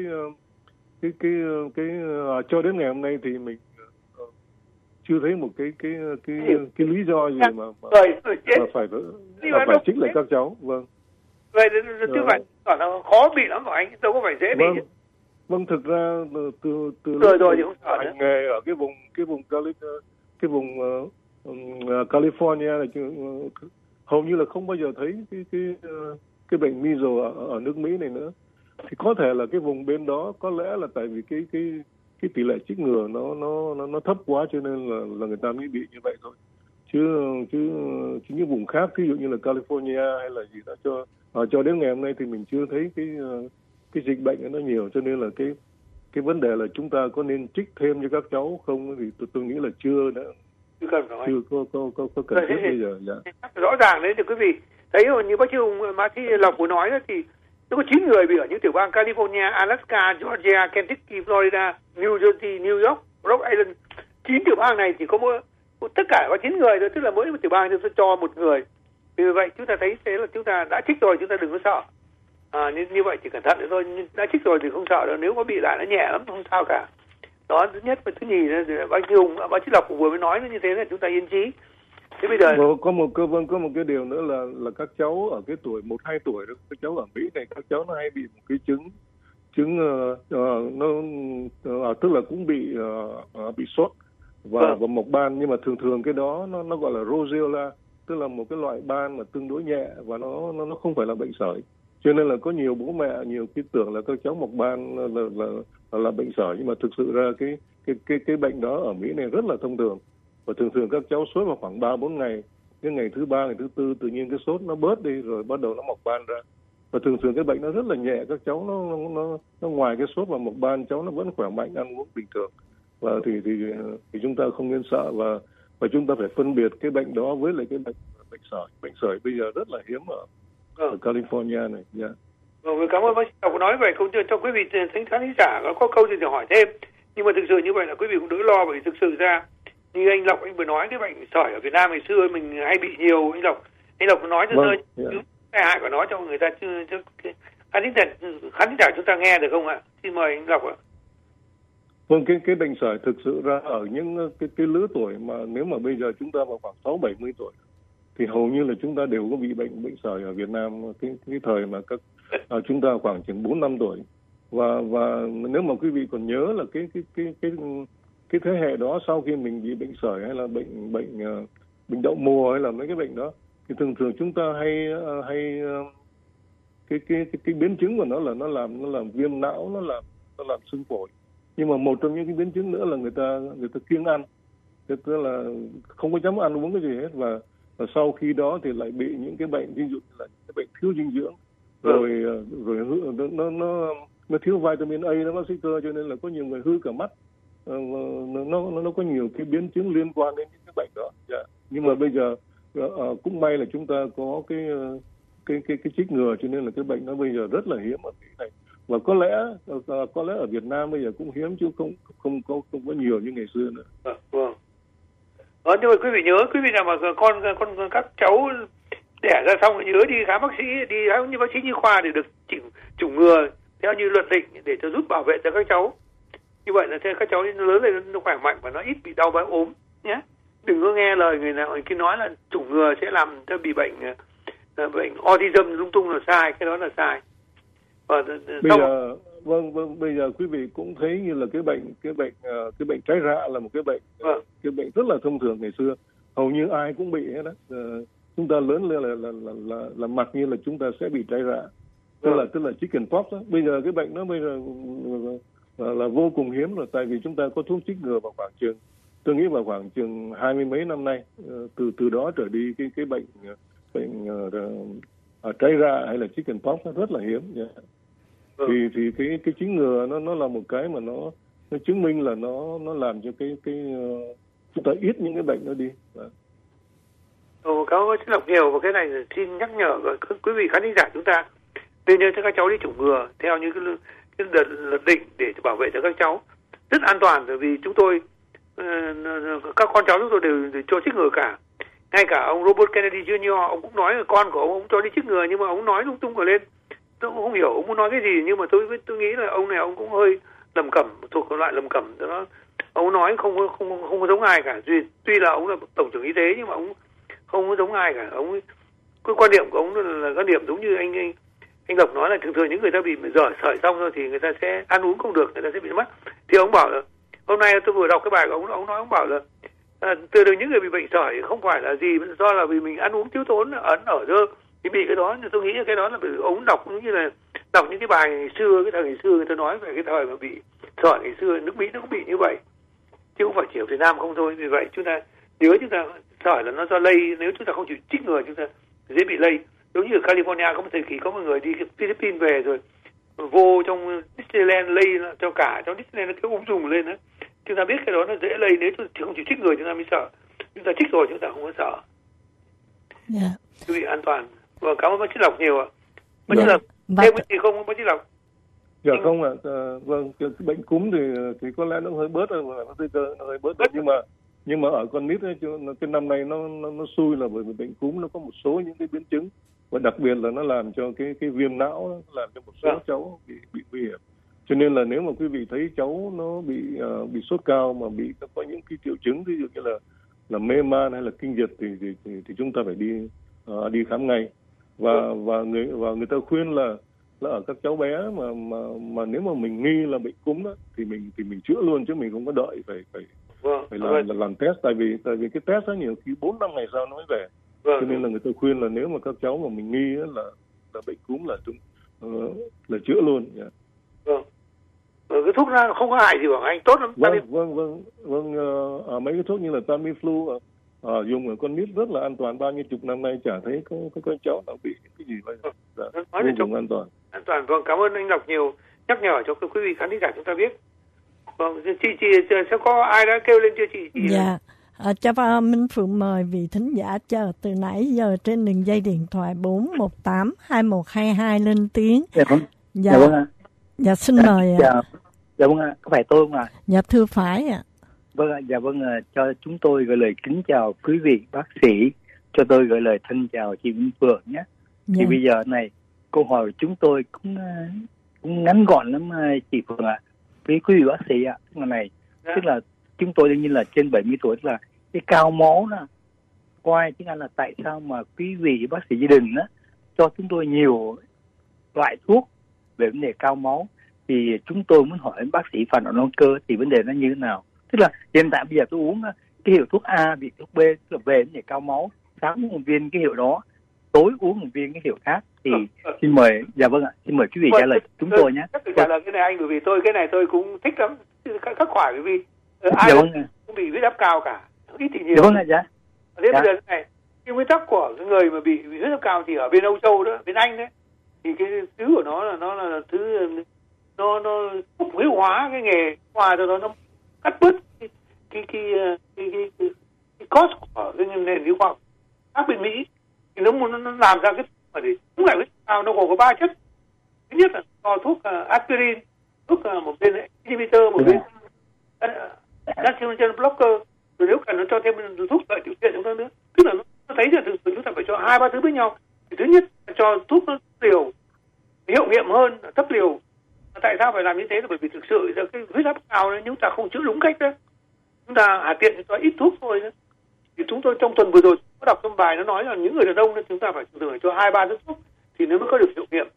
Speaker 4: cho đến ngày hôm nay thì mình chưa thấy một cái lý do gì mà phải chích lại các cháu. Vâng.
Speaker 2: Vậy chứ phải là khó bị lắm của anh, đâu có phải dễ bị.
Speaker 4: Vâng, thực ra từ
Speaker 2: rồi thì không sợ
Speaker 4: hành nghề ở cái vùng California này hầu như là không bao giờ thấy cái bệnh measles ở nước Mỹ này nữa. Thì có thể là cái vùng bên đó có lẽ là tại vì cái tỷ lệ chích ngừa nó thấp quá, cho nên là người ta mới bị như vậy thôi. chứ những vùng khác ví dụ như là California hay là gì đó cho đến ngày hôm nay thì mình chưa thấy cái dịch bệnh nó nhiều, cho nên là cái vấn đề là chúng ta có nên trích thêm cho các cháu không thì tôi nghĩ là chưa nữa.
Speaker 2: Chưa cần phải.
Speaker 4: Chưa có cần thiết bây giờ. Dạ.
Speaker 2: Rõ ràng đấy thì quý vị thấy như bác sĩ Lộc vừa nói đó, thì nó có 9 người bị ở những tiểu bang California, Alaska, Georgia, Kentucky, Florida, New Jersey, New York, Rhode Island. 9 tiểu bang này thì có tất cả có 9 người thôi, tức là mỗi một tiểu bang thì cho một người. Vì vậy chúng ta thấy thế là chúng ta đã trích rồi, chúng ta đừng có sợ. Như vậy chỉ cẩn thận nữa thôi, đã trích rồi thì không sợ đâu, nếu có bị lại nó nhẹ lắm, không sao cả. Đó, thứ nhất. Và thứ nhì là bác sĩ Lộc vừa mới nói như thế là chúng ta yên trí. Thế bây giờ
Speaker 4: có một cái điều nữa là các cháu ở cái tuổi 1-2 tuổi đó, các cháu ở Mỹ này, các cháu nó hay bị một cái chứng tức là cũng bị sốt và mọc ban, nhưng mà thường cái đó nó gọi là roseola, tức là một cái loại ban mà tương đối nhẹ và nó không phải là bệnh sởi. Cho nên là có nhiều bố mẹ nhiều khi tưởng là các cháu mọc ban là bệnh sởi, nhưng mà thực sự ra cái bệnh đó ở Mỹ này rất là thông thường. Và thường các cháu sốt vào khoảng 3-4 ngày, cái ngày thứ 3, ngày thứ 4 tự nhiên cái sốt nó bớt đi rồi bắt đầu nó mọc ban ra. Và thường cái bệnh nó rất là nhẹ, các cháu nó ngoài cái sốt và mọc ban, cháu nó vẫn khỏe mạnh, ăn uống bình thường. Và thì chúng ta không nên sợ, và chúng ta phải phân biệt cái bệnh đó với lại cái bệnh sởi. Bệnh sởi bây giờ rất là hiếm ở California này. Yeah.
Speaker 2: Cảm ơn bác sĩ Lộc nói vậy, không cho quý vị khán giả có câu gì thì hỏi thêm. Nhưng mà thực sự như vậy là quý vị cũng đỡ lo, bởi thực sự ra như anh Lộc anh vừa nói, cái bệnh sởi ở Việt Nam ngày xưa mình hay bị nhiều. Anh Lộc nói cho cái hại của nó cho người ta khán giả chúng ta nghe được không ạ? Xin mời anh Lộc ạ.
Speaker 4: Vâng, cái bệnh sởi thực sự ra ở những cái lứa tuổi mà nếu mà bây giờ chúng ta vào khoảng 60-70 tuổi thì hầu như là chúng ta đều có bị bệnh sởi ở Việt Nam. Cái thời mà chúng ta khoảng chừng 4-5 tuổi, và nếu mà quý vị còn nhớ là cái thế hệ đó, sau khi mình bị bệnh sởi hay là bệnh đậu mùa hay là mấy cái bệnh đó, thì thường chúng ta hay cái biến chứng của nó là nó làm viêm não, nó làm sưng phổi. Nhưng mà một trong những cái biến chứng nữa là người ta kiêng ăn, tức là không có dám ăn uống cái gì hết, và sau khi đó thì lại bị những cái bệnh, ví dụ như là cái bệnh thiếu dinh dưỡng, rồi nó thiếu vitamin A đó bác sĩ Cơ, cho nên là có nhiều người hư cả mắt. Nó có nhiều cái biến chứng liên quan đến những cái bệnh đó. Yeah. Nhưng mà bây giờ cũng may là chúng ta có cái chích ngừa, cho nên là cái bệnh nó bây giờ rất là hiếm ở Mỹ này, và có lẽ ở Việt Nam bây giờ cũng hiếm chứ không có nhiều như ngày xưa nữa.
Speaker 2: Vâng. Nhưng mà quý vị nhớ, quý vị nào mà con các cháu đẻ ra xong nhớ đi khám bác sĩ, đi khám như bác sĩ nhi khoa để được chủng ngừa theo như luật định để cho giúp bảo vệ cho các cháu. Như vậy là các cháu nó lớn lên nó khỏe mạnh và nó ít bị đau và ốm nhé. Đừng có nghe lời người nào khi nói là chủng ngừa sẽ làm cho bị bệnh autism lung tung là sai, cái đó là sai. Và
Speaker 4: bây giờ quý vị cũng thấy như là cái bệnh trái rạ là một cái bệnh rất là thông thường ngày xưa, hầu như ai cũng bị hết đó. Chúng ta lớn lên là mặc như là chúng ta sẽ bị trái rạ, tức là chicken pox đó. Bây giờ cái bệnh đó bây giờ là vô cùng hiếm rồi, tại vì chúng ta có thuốc chích ngừa vào khoảng chừng, tôi nghĩ vào khoảng chừng 20 mấy năm nay. Từ đó trở đi cái bệnh trái rạ hay là chicken pox nó rất là hiếm. Yeah. Thì cái chích ngừa nó là một cái mà nó chứng minh là nó làm cho cái chúng ta ít những cái bệnh đó đi.
Speaker 2: Cảm ơn bác sĩ Lộc nhiều, và cái này xin nhắc nhở quý vị khán giả chúng ta nên cho các cháu đi chủng ngừa theo những cái luật định để bảo vệ cho các cháu rất an toàn, bởi vì chúng tôi các con cháu chúng tôi đều cho chích ngừa cả. Ngay cả ông Robert Kennedy Jr. ông cũng nói là con của ông cho đi chích ngừa, nhưng mà ông nói lung tung cả lên, tôi cũng không hiểu ông muốn nói cái gì. Nhưng mà tôi nghĩ là ông này ông cũng hơi lầm cẩm, thuộc loại lầm cẩm đó. Ông nói không có giống ai cả, tuy là ông là tổng trưởng y tế nhưng mà ông không có giống ai cả. Ông cái quan điểm của ông là quan điểm giống như anh Lộc nói là thường những người ta bị dở sởi xong rồi thì người ta sẽ ăn uống không được, người ta sẽ bị mất. Thì ông bảo là hôm nay tôi vừa đọc cái bài của ông nói, ông bảo là từ được những người bị bệnh sởi không phải là gì do là vì mình ăn uống thiếu thốn ẩn ở dơ thì bị cái đó. Tôi nghĩ là cái đó là ông đọc cũng như là đọc những cái bài ngày xưa, cái thời ngày xưa người ta nói về cái thời mà bị sởi ngày xưa nước Mỹ nó cũng bị như vậy chứ không phải chỉ ở Việt Nam không thôi. Vì vậy chúng ta nhớ chúng ta sởi là nó do lây, nếu chúng ta không chịu chích ngừa chúng ta dễ bị lây. Giống như ở California có một thời kỳ có một người đi Philippines về rồi vô trong Disneyland lây cho cả trong Disneyland nó cái trùng lên đó. Chúng ta biết cái đó nó dễ lây, nếu chúng ta không chịu chích ngừa chúng ta mới sợ. Chúng ta chích rồi chúng ta không có sợ. Quý vị an toàn. Và cảm ơn bác sĩ Lộc nhiều ạ. Bác sĩ Lộc thêm cái gì không bác sĩ Lộc?
Speaker 4: Dạ không ạ. Vâng, cái bệnh cúm thì có lẽ nó hơi bớt rồi, nó hơi bớt rồi. Nhưng mà ở con nít ấy, cái năm nay nó xui là bởi vì bệnh cúm nó có một số những cái biến chứng, và đặc biệt là nó làm cho cái viêm não, làm cho một số cháu bị nguy hiểm. Cho nên là nếu mà quý vị thấy cháu nó bị sốt cao mà có những cái triệu chứng ví dụ như là mê man hay là kinh dịch thì chúng ta phải đi khám ngay. Và người ta khuyên là ở các cháu bé mà nếu mà mình nghi là bệnh cúm đó, thì mình chữa luôn, chứ mình không có đợi phải làm test, tại vì cái test đó nhiều khi 4-5 ngày sau nó mới về. Cho nên là người ta khuyên là nếu mà các cháu mà mình nghi là bệnh cúm là chữa luôn.
Speaker 2: Cái thuốc nó không có hại gì bảo anh, tốt lắm.
Speaker 4: Vâng. Mấy cái thuốc như là Tamiflu dùng ở con nít rất là an toàn, bao nhiêu chục năm nay chả thấy có con cháu nào bị cái gì vậy. Vô cùng an toàn.
Speaker 2: An toàn. Vâng, cảm ơn anh Lộc nhiều, nhắc nhở cho quý vị khán thính giả chúng ta biết. Vâng, chị sẽ có ai đã kêu lên chưa chị?
Speaker 1: Dạ. Cho Minh Phượng mời vị thính giả chờ từ nãy giờ trên đường dây điện thoại 418-2122 lên tiếng.
Speaker 7: Dạ vâng.
Speaker 1: Dạ vâng ạ. Dạ xin mời ạ.
Speaker 7: Dạ vâng ạ, có phải tôi không ạ?
Speaker 1: Dạ thưa phải ạ.
Speaker 7: Vâng ạ, dạ vâng ạ, cho chúng tôi gửi lời kính chào quý vị bác sĩ, cho tôi gửi lời thân chào chị Minh Phượng nhé. Dạ. Thì bây giờ này, câu hỏi của chúng tôi cũng ngắn gọn lắm chị Phượng ạ. Với quý vị bác sĩ ạ, tức là chúng tôi đương nhiên là trên 70 tuổi, tức là cái cao máu đó, quay tiếng Anh là tại sao mà quý vị bác sĩ gia đình đó cho chúng tôi nhiều loại thuốc về vấn đề cao máu, thì chúng tôi muốn hỏi bác sĩ Phạm Đạo Cơ thì vấn đề nó như thế nào? Tức là hiện tại bây giờ tôi uống cái hiệu thuốc A, bị thuốc B, tức là về vấn đề cao máu, sáng uống một viên cái hiệu đó, tối uống một viên cái hiệu khác, thì xin mời, dạ vâng ạ, xin mời quý vị trả lời chúng tôi nhé.
Speaker 2: Chắc trả lời cái này anh, bởi vì cái này tôi cũng thích lắm, khắc khoải, bởi vì ai cũng bị huyết áp cao cả, ít thì nhiều.
Speaker 7: Dạ vâng ạ, dạ.
Speaker 2: Thế bây giờ cái này, cái nguyên tắc của cái người mà bị huyết áp cao thì ở bên Âu Châu đó, bên Anh đấy, thì cái thứ của nó là thứ nó huyết hóa cái nghề hòa cho nó cắt bớt cái cost của cái nền y khoa khác bên Mỹ, thì nó làm ra cái mà để chống lại huyết áp nó gồm có 3 chất. Thứ nhất là do thuốc aspirin, thuốc một bên inhibitor, một bên calcium blocker, rồi nếu cần nó cho thêm thuốc lợi tiểu tiện chúng ta nữa. Tức là nó thấy là chúng ta phải cho 2-3 thứ với nhau. Thì thứ nhất là cho thuốc nó liều hiệu nghiệm hơn, thấp liều. Tại sao phải làm như thế? Là bởi vì thực sự là cái huyết áp cao nếu chúng ta không chữa đúng cách đó, chúng ta hạ tiện cho ít thuốc thôi đó. Thì chúng tôi trong tuần vừa rồi có đọc trong bài nó nói là những người đàn ông chúng ta phải cho 2-3 thứ thuốc thì nếu mới có được hiệu nghiệm.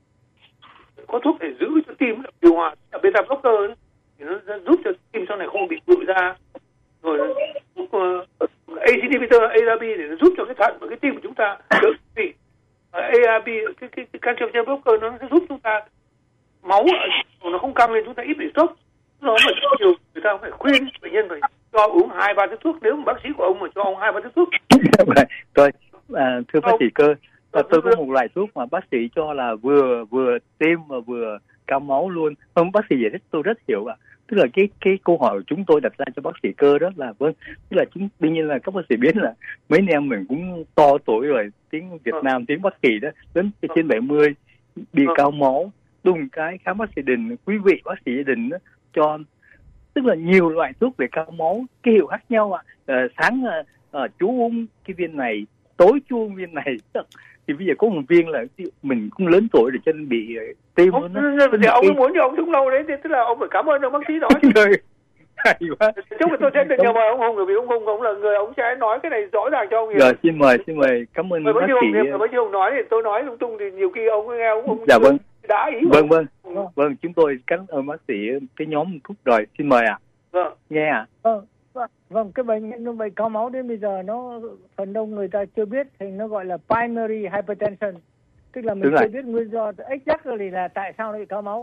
Speaker 2: Có thuốc để giữ cho tim điều hòa, beta blocker thì nó giúp cho tim sau này không bị bự ra. Rồi thuốc ACE inhibitor, ARB để nó giúp cho cái thận và cái tim của chúng ta đỡ bị ARB, cái calcium blocker nó sẽ giúp chúng ta máu nó không căng lên, chúng ta ít bị sốc. Nó mà nhiều người ta phải khuyên bệnh nhân phải cho uống 2-3 thứ thuốc, nếu mà bác sĩ của ông mà cho ông 2-3 thứ thuốc.
Speaker 7: Rồi, thưa bác sĩ Cơ, tôi có một loại thuốc mà bác sĩ cho là vừa tim và vừa cao máu luôn. Ông bác sĩ giải thích tôi rất hiểu ạ. Tức là cái câu hỏi của chúng tôi đặt ra cho bác sĩ Cơ đó là vâng, tức là đương nhiên là các bác sĩ biết là mấy anh em mình cũng to tuổi rồi, tiếng Việt Nam, tiếng bác sĩ đó, đến trên 70 bị cao máu, đùng cái khám bác sĩ đình, quý vị bác sĩ gia đình đó, cho tức là nhiều loại thuốc về cao máu, cái hiệu khác nhau ạ. Sáng chú uống cái viên này, tối chú uống viên này, thì bây giờ có một viên là mình cũng lớn tuổi rồi cho nên bị tim nó.
Speaker 2: Thì ông cái... muốn cho ông sống lâu đấy, tức là ông phải cảm ơn ông bác sĩ đó.
Speaker 7: Hay quá.
Speaker 2: Chứ mà tôi sẽ được nhờ mời ông Hùng, bởi vì ông Hùng ông là người ông sẽ nói cái này rõ ràng cho ông hiểu.
Speaker 7: Rồi xin mời cảm ơn bác sĩ.
Speaker 2: Bác sĩ Hùng nói thì tôi nói lung tung thì nhiều khi ông nghe ông
Speaker 7: dạ vâng.
Speaker 2: Đã ý.
Speaker 7: Vâng, chúng tôi cảm ơn bác sĩ cái nhóm thuốc rồi, xin mời ạ.
Speaker 2: Vâng.
Speaker 7: Nghe ạ.
Speaker 3: Vâng, cái bệnh cao máu đến bây giờ nó phần đông người ta chưa biết, thì nó gọi là primary hypertension, tức là mình chưa biết nguyên do exactly là tại sao nó bị cao máu.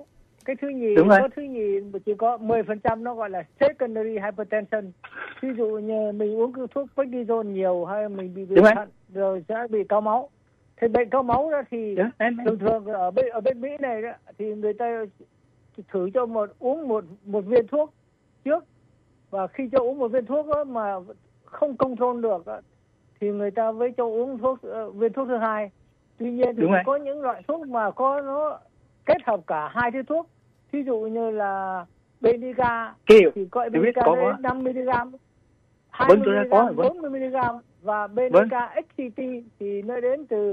Speaker 3: Cái thứ nhì, có thứ nhì chỉ có 10% nó gọi là secondary hypertension. Ví dụ như mình uống cái thuốc prednisone nhiều hay mình bị thận rồi sẽ bị cao máu. Thì bệnh cao máu đó thì thường thường ở bên Mỹ này đó, thì người ta thử cho uống một viên thuốc trước, và khi cho uống một viên thuốc đó mà không control được đó, thì người ta mới cho uống viên thuốc thứ hai. Tuy nhiên thì có những loại thuốc mà nó kết hợp cả hai thứ thuốc. Ví dụ như là Beniga thì gọi Beniga đến 5 mg, 20 mg, 40 mg, và Beniga XCT thì nó đến từ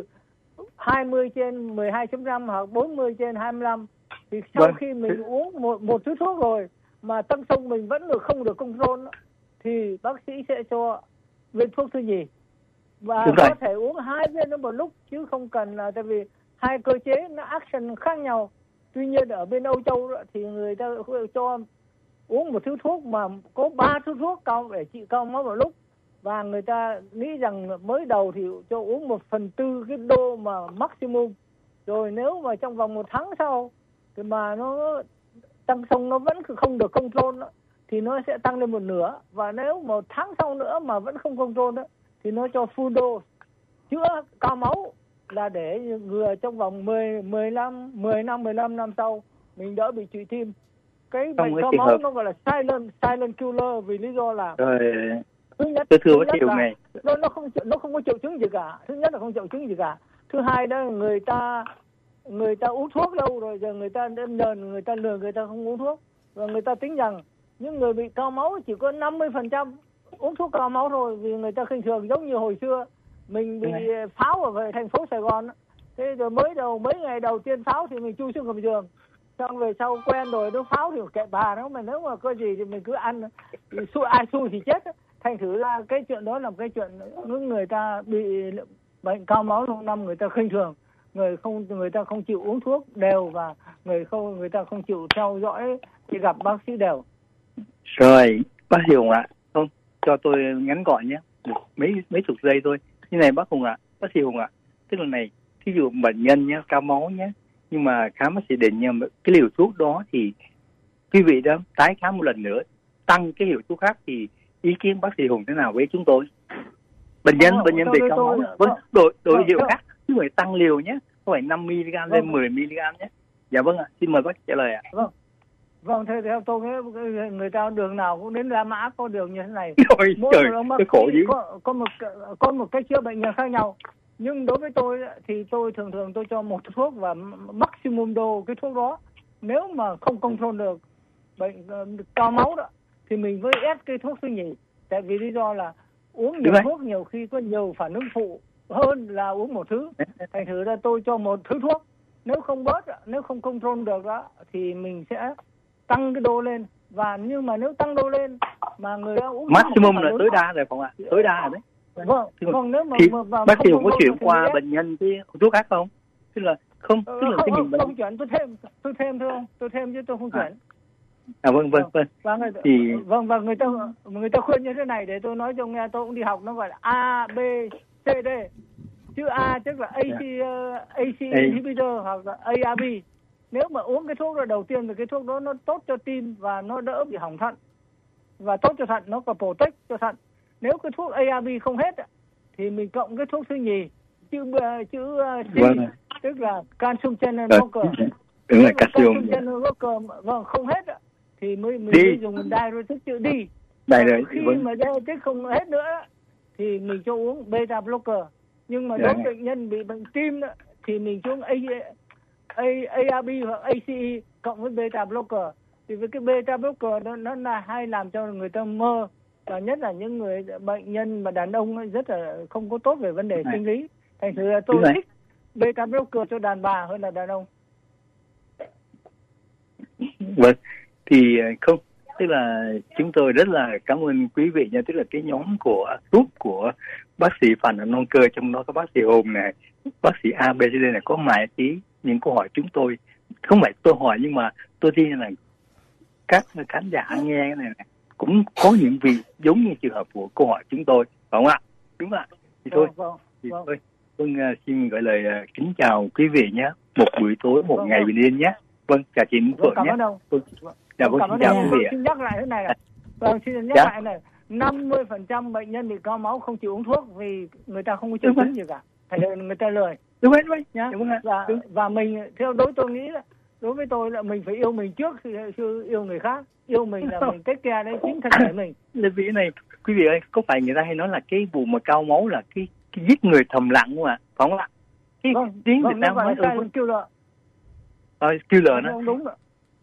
Speaker 3: 20/12.5 hoặc 40/25. Thì sau khi mình uống một thứ thuốc rồi mà tâm sông mình vẫn không được control thì bác sĩ sẽ cho viên thuốc thứ nhì, và có thể uống 2 viên nó một lúc chứ không cần là, tại vì hai cơ chế nó action khác nhau. Tuy nhiên ở bên Âu Châu thì người ta cho uống một thứ thuốc mà có 3 thứ thuốc để trị cao máu một lúc, và người ta nghĩ rằng mới đầu thì cho uống 1/4 cái đô mà maximum, rồi nếu mà trong vòng 1 tháng sau thì mà nó tăng sông nó vẫn không được control đó, thì nó sẽ tăng lên 1/2, và nếu 1 tháng sau nữa mà vẫn không control đó thì nó cho full dose chữa cao máu, là để ngừa trong vòng 15 năm sau mình đỡ bị trụy tim. Cái bệnh cao máu nó gọi là silent killer, vì lý do là thứ nhất là nó không có triệu chứng gì cả. Thứ nhất là không triệu chứng gì cả. Thứ hai đó người ta uống thuốc lâu rồi, giờ người ta người ta lừa người ta không uống thuốc, và người ta tính rằng những người bị cao máu chỉ có 50% uống thuốc cao máu thôi, vì người ta khinh thường. Giống như hồi xưa mình bị pháo ở thành phố Sài Gòn, thế rồi mấy ngày đầu tiên pháo thì mình chui xuống gầm giường, xong về sau quen rồi nó pháo thì kệ bà nó, mà nếu mà có gì thì mình cứ ăn, ai xui thì chết. Thành thử ra cái chuyện đó là một cái chuyện những người ta bị bệnh cao máu trong năm người ta khinh thường, người ta không chịu uống thuốc đều, và người ta không chịu theo dõi thì gặp bác sĩ đều.
Speaker 7: Rồi bác sĩ Hùng ạ, không cho tôi ngắn gọn nhé, mấy chục giây thôi. Như này bác Hùng ạ, bác sĩ Hùng ạ, tức là này, ví dụ bệnh nhân nhé, cao máu nhé, nhưng mà khám bác sĩ định nha, cái liều thuốc đó thì quý vị đó tái khám một lần nữa, tăng cái liều thuốc khác, thì ý kiến bác sĩ Hùng thế nào với chúng tôi? Bệnh nhân bị cao máu với đổi liều khác, chứ phải tăng liều nhé, không phải 5 mg lên 10 mg nhé. Dạ vâng ạ, xin mời bác trả lời ạ.
Speaker 3: Vâng, theo tôi người ta đường nào cũng đến La Mã có đường như thế này.
Speaker 7: Cái khổ dữ.
Speaker 3: Có một cái chữa bệnh khác nhau. Nhưng đối với tôi thì tôi thường tôi cho một thuốc và maximum dose cái thuốc đó. Nếu mà không control được bệnh cao máu đó thì mình mới ép cái thuốc thứ nhì. Tại vì lý do là uống nhiều thuốc nhiều khi có nhiều phản ứng phụ hơn là uống một thứ. Thành thử ra tôi cho một thứ thuốc. Nếu không bớt, nếu không control được đó thì mình sẽ tăng cái đô lên. Và nhưng mà nếu tăng đô lên mà người ta uống
Speaker 7: maximum là tối đa rồi không ạ? Tối đa rồi đấy.
Speaker 3: Vâng, nếu mà
Speaker 7: bác sĩ có chuyển qua bệnh nhân cái thuốc khác không? Tức là không
Speaker 3: chuyển, tôi thêm chứ tôi không chuyển.
Speaker 7: Vâng.
Speaker 3: Và người ta khuyên như thế này, để tôi nói cho nghe, tôi cũng đi học, nó gọi là A, B, C, D. Chữ A tức là AC inhibitor hoặc là ARB. Nếu mà uống cái thuốc đó đầu tiên thì cái thuốc đó nó tốt cho tim và nó đỡ bị hỏng thận, và tốt cho thận, nó có protect cho thận. Nếu cái thuốc ARB không hết thì mình cộng cái thuốc thứ nhì chữ C, tức là calcium channel blocker.
Speaker 7: Đúng là calcium
Speaker 3: channel blocker không hết thì mình dùng diuretic chữ D. Khi mà diuretic không hết nữa thì mình cho uống beta blocker. Nhưng mà đối với bệnh nhân bị bệnh tim thì mình cho uống ARB hoặc ACE cộng với beta blocker. Thì với cái beta blocker nó là hay làm cho người ta mơ, và nhất là những người bệnh nhân mà đàn ông rất là không có tốt về vấn đề sinh lý. Thành thử là tôi thích beta blocker cho đàn bà hơn là đàn ông.
Speaker 7: Vâng, thì không, tức là chúng tôi rất là cảm ơn quý vị nha. Tức là cái nhóm của thuốc của bác sĩ Phạm Anh Nông Cơ, trong đó có bác sĩ Hùng này, bác sĩ ABCD này, có mãi tí những câu hỏi chúng tôi không phải tôi hỏi, nhưng mà tôi tin là các khán giả nghe cái này cũng có những vị giống như trường hợp của câu hỏi chúng tôi, phải không ạ? Đúng ạ. Thì thôi, xin gửi lời kính chào quý vị nhé. Một buổi tối, một ngày bình yên nhé. Vâng, chào chị Minh Phượng
Speaker 3: cảm
Speaker 7: nhé.
Speaker 3: ơn ông.
Speaker 7: Dạ vâng,
Speaker 3: cảm ơn
Speaker 7: chào
Speaker 3: ông.
Speaker 7: quý vị.
Speaker 3: Xin nhắc lại thế này. Vâng, xin nhắc lại này. 50% bệnh nhân bị cao máu không chịu uống thuốc vì người ta không có triệu chứng gì cả. Thành ra người ta lười.
Speaker 7: Đúng rồi,
Speaker 3: nhá. Và mình theo tôi nghĩ là đối với tôi là mình phải yêu mình trước khi yêu người khác. Yêu mình là mình take care đến chính thân thể mình.
Speaker 7: Là vì này, quý vị ơi, có phải người ta hay nói là cái vụ mà cao máu là cái giết người thầm lặng không ạ? Phải không ạ? Cái tiếng Việt Nam nói
Speaker 3: kêu lợ.
Speaker 7: Kêu lợ đó.
Speaker 3: Đúng rồi.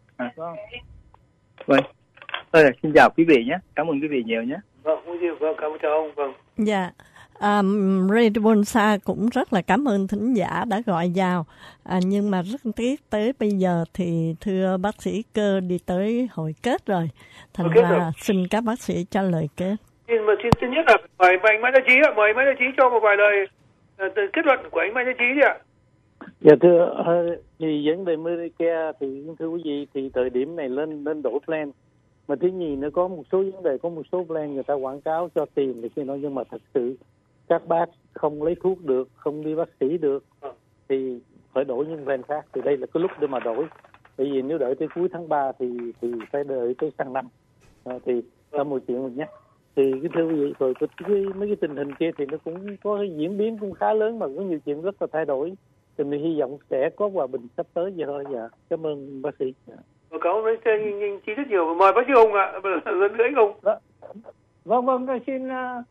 Speaker 7: Vâng. Xin chào quý vị nhé. Cảm ơn quý vị nhiều nhé.
Speaker 2: Vâng, cảm ơn chào ông. Vâng.
Speaker 1: Dạ. Radio Bonsa cũng rất là cảm ơn thính giả đã gọi vào. Nhưng mà rất tiếc tới bây giờ thì thưa bác sĩ Cơ đi tới hồi kết rồi. Thành ra xin các bác sĩ cho lời kết.
Speaker 2: Xin nhất là mời anh Mai Gia Trí ạ. Mời Mai Gia Trí cho một vài lời kết luận của anh Mai Gia Trí đi ạ.
Speaker 8: Dạ thưa, thì vấn đề Medicare thì thưa quý vị thì thời điểm này lên đổi plan. Mà thứ nhì nó có một số vấn đề, có một số plan người ta quảng cáo cho tiền thì khi nói, nhưng mà thật sự các bác không lấy thuốc được, không đi bác sĩ được thì phải đổi những plan khác. Thì đây là cái lúc để mà đổi. Bởi vì nếu đợi tới cuối tháng 3 thì phải đợi tới sang năm. Thì là một chuyện mình nhé. Thì cái thưa quý vị, rồi mấy cái tình hình kia thì nó cũng có cái diễn biến cũng khá lớn mà có nhiều chuyện rất là thay đổi. Thì mình hy vọng sẽ có hòa bình sắp tới vậy thôi. Dạ. Cảm ơn bác sĩ.
Speaker 2: Cảm ơn bác sĩ rất nhiều. Mời bác sĩ Hùng ạ. Lần nữa anh Hùng.
Speaker 3: Vâng, xin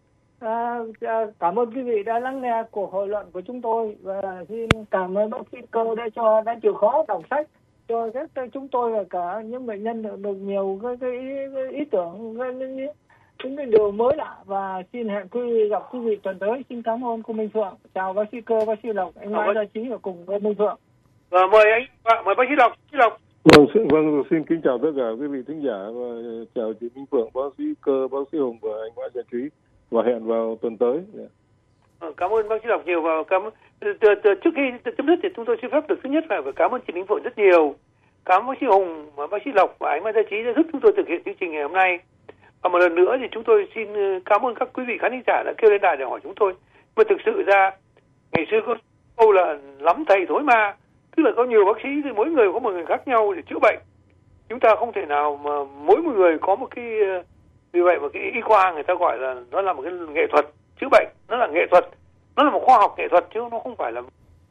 Speaker 3: cảm ơn quý vị đã lắng nghe cuộc hội luận của chúng tôi và xin cảm ơn bác sĩ Cơ đã chịu khó đọc sách cho chúng tôi và cả những bệnh nhân được nhiều cái ý tưởng, những cái điều mới lạ. Và xin hẹn gặp quý vị tuần tới. Xin cảm ơn cô Minh Phượng. Chào bác sĩ Cơ, bác sĩ Lộc, anh Mai Gia Trí và cùng với Minh Phượng.
Speaker 2: Mời bác sĩ Lộc.
Speaker 4: Vâng, xin kính chào tất cả quý vị thính giả và chào chị Minh Phượng, bác sĩ Cơ, bác sĩ Hùng và anh Mai Gia Trí, và hẹn vào tuần tới.
Speaker 2: Cảm ơn bác sĩ Lộc nhiều và trước khi chấm dứt thì chúng tôi xin phép được thứ nhất là phải cảm ơn chị Minh Phượng rất nhiều. Cảm ơn bác sĩ Hùng và bác sĩ Lộc và anh Mai Gia Trí đã giúp chúng tôi thực hiện chương trình ngày hôm nay. Và một lần nữa thì chúng tôi xin cảm ơn các quý vị khán giả đã kêu lên đài để hỏi chúng tôi. Mà thực sự ra ngày xưa có câu là lắm thầy thối ma, tức là có nhiều bác sĩ thì mỗi người có một người khác nhau để chữa bệnh. Chúng ta không thể nào mà mỗi một người có một cái, vì vậy mà cái y khoa người ta gọi là nó là một cái nghệ thuật chữa bệnh, nó là nghệ thuật, nó là một khoa học nghệ thuật chứ nó không phải là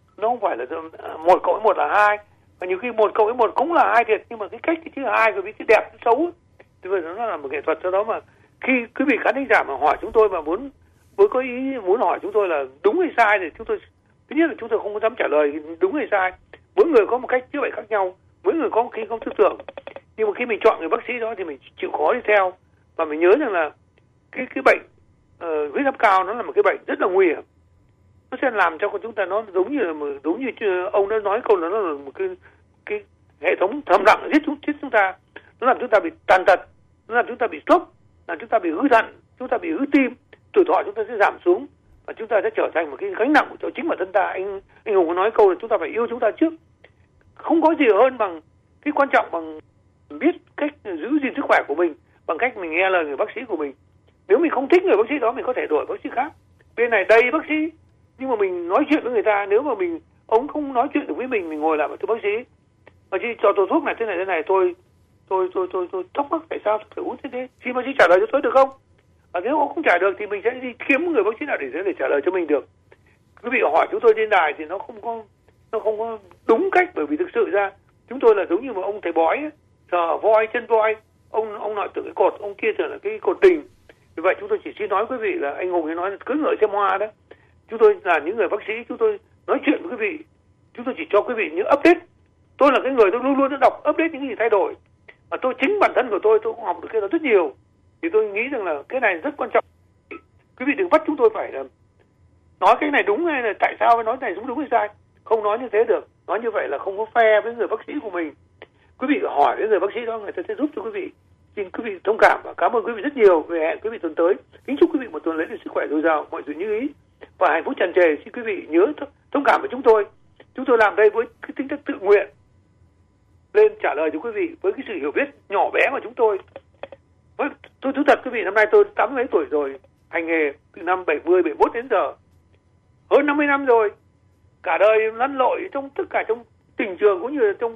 Speaker 2: 1+1 là 2, và nhiều khi 1+1 cũng là 2 thiệt, nhưng mà cái cách cái chữ 2 với cái đẹp cái xấu thì vậy nó là một nghệ thuật. Do đó mà khi quý vị khán giả mà hỏi chúng tôi mà muốn có ý muốn hỏi chúng tôi là đúng hay sai thì chúng tôi thứ nhất là chúng tôi không có dám trả lời đúng hay sai. Mỗi người có một cách chữa bệnh khác nhau, mỗi người có một cái tư tưởng, nhưng mà khi mình chọn người bác sĩ đó thì mình chịu khó đi theo. Và mình nhớ rằng là cái bệnh huyết áp cao nó là một cái bệnh rất là nguy hiểm, nó sẽ làm cho chúng ta nó giống như ông đã nói câu là nó là một cái hệ thống thầm lặng giết chúng ta, nó làm chúng ta bị tàn tật, nó làm chúng ta bị stroke, làm chúng ta bị hư thận, chúng ta bị hư tim, tuổi thọ chúng ta sẽ giảm xuống và chúng ta sẽ trở thành một cái gánh nặng cho chính bản thân ta. Anh Hùng có nói câu là chúng ta phải yêu chúng ta trước. Không có gì hơn bằng cái quan trọng bằng biết cách giữ gìn sức khỏe của mình bằng cách mình nghe lời người bác sĩ của mình. Nếu mình không thích người bác sĩ đó mình có thể đổi bác sĩ khác. Bên này đầy bác sĩ nhưng mà mình nói chuyện với người ta, nếu mà ông không nói chuyện được với mình ngồi lại và thưa bác sĩ mà chỉ cho tôi thuốc này thế này tôi thắc mắc tại sao tôi phải uống thế. Xin bác sĩ trả lời cho tôi được không? Và nếu ông không trả được thì mình sẽ đi kiếm người bác sĩ nào để trả lời cho mình được. Quý vị hỏi chúng tôi trên đài thì nó không có đúng cách, bởi vì thực sự ra chúng tôi là giống như một ông thầy bói ấy, sờ voi chân voi, ông nói từ cái cột, ông kia tưởng là cái cột tình. Vì vậy chúng tôi chỉ xin nói quý vị là anh Hùng ấy nói cưỡi ngựa xem hoa đó. Chúng tôi là những người bác sĩ, chúng tôi nói chuyện với quý vị, chúng tôi chỉ cho quý vị những update. Tôi là cái người tôi luôn luôn đọc update những gì thay đổi, và tôi chính bản thân của tôi cũng học được cái đó rất nhiều. Thì tôi nghĩ rằng là cái này rất quan trọng. Quý vị đừng bắt chúng tôi phải là nói cái này đúng hay là tại sao phải nói cái này đúng hay sai. Không nói như thế được. Nói như vậy là không có phe với người bác sĩ của mình. Quý vị hỏi với người bác sĩ đó, người ta sẽ giúp cho quý vị. Xin quý vị thông cảm và cảm ơn quý vị rất nhiều. Về hẹn quý vị tuần tới. Kính chúc quý vị một tuần lễ sức khỏe dồi dào, mọi sự như ý và hạnh phúc tràn trề. Xin quý vị nhớ thông cảm với chúng tôi. Chúng tôi làm đây với cái tính chất tự nguyện, lên trả lời cho quý vị với cái sự hiểu biết nhỏ bé của chúng tôi. Tôi thú thật quý vị, năm nay tôi 80 mấy tuổi rồi, hành nghề từ năm 70, 71 đến giờ, hơn 50 năm rồi. Cả đời lăn lội trong tất cả trong tình trường cũng như trong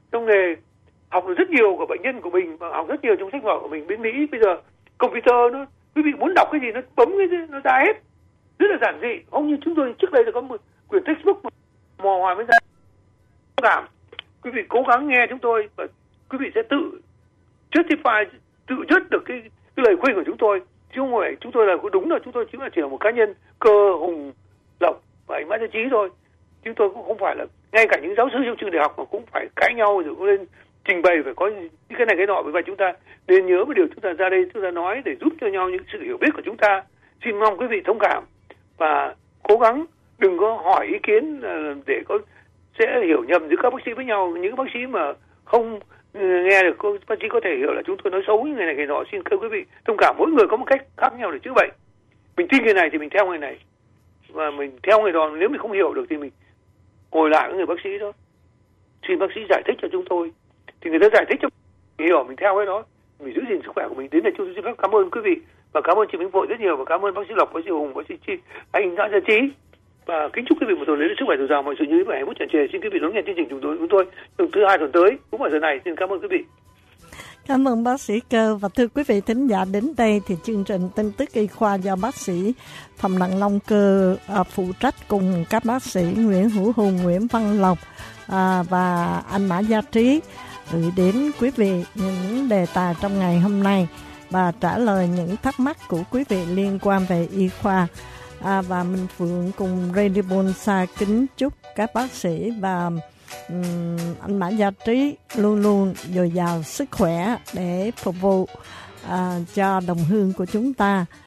Speaker 2: trong nghề, học được rất nhiều của bệnh nhân của mình và học rất nhiều trong sách vở của mình. Bên Mỹ bây giờ computer nó, quý vị muốn đọc cái gì nó bấm cái nó ra hết, rất là giản dị. Không như chúng tôi trước đây là có một quyển textbook mà mò hoài mới ra. Cảm quý vị cố gắng nghe chúng tôi và quý vị sẽ tự justify, tự dứt được cái lời khuyên của chúng tôi. Chứ không phải chúng tôi là đúng là chúng tôi chỉ là một cá nhân Cơ, Hùng, Lộc và anh Mã Gia Trí thôi. Chúng tôi cũng không phải là, ngay cả những giáo sư trong trường đại học mà cũng phải cãi nhau rồi cũng lên trình bày phải có cái này cái nọ. Vì vậy chúng ta nên nhớ một điều, chúng ta ra đây chúng ta nói để giúp cho nhau những sự hiểu biết của chúng ta. Xin mong quý vị thông cảm và cố gắng đừng có hỏi ý kiến để sẽ hiểu nhầm giữa các bác sĩ với nhau. Những bác sĩ mà không nghe được bác sĩ có thể hiểu là chúng tôi nói xấu những người này người nọ. Xin quý vị thông cảm, mỗi người có một cách khác nhau để chữa bệnh. Mình tin người này thì mình theo người này, và mình theo người đó. Nếu mình không hiểu được thì mình ngồi lại với người bác sĩ đó, xin bác sĩ giải thích cho chúng tôi, thì người ta giải thích cho mình hiểu, mình theo cái đó, mình giữ gìn sức khỏe của mình. Đến đây chúng tôi xin phép cảm ơn quý vị và cảm ơn chị Minh Phượng rất nhiều, và cảm ơn bác sĩ Lộc, bác sĩ Hùng, bác sĩ anh Mã Gia Trí, và kính chúc quý vị một tuần lễ sức khỏe dồi dào, mọi sự như ý và hạnh phúc tràn trề. Xin quý vị đón nghe chương trình chúng tôi thứ hai tuần tới cũng vào giờ này. Xin cảm ơn quý vị.
Speaker 1: Cảm ơn bác sĩ Cơ. Và thưa quý vị thính giả, đến đây thì chương trình tin tức y khoa do bác sĩ Thầm Lặng Long Cơ phụ trách cùng các bác sĩ Nguyễn Hữu Hùng, Nguyễn Văn Lộc và anh Mã Gia Trí gửi đến quý vị những đề tài trong ngày hôm nay và trả lời những thắc mắc của quý vị liên quan về y khoa. Và Minh Phượng cùng Radio Bonsa kính chúc các bác sĩ và anh Mã Gia Trí luôn luôn dồi dào sức khỏe để phục vụ cho đồng hương của chúng ta.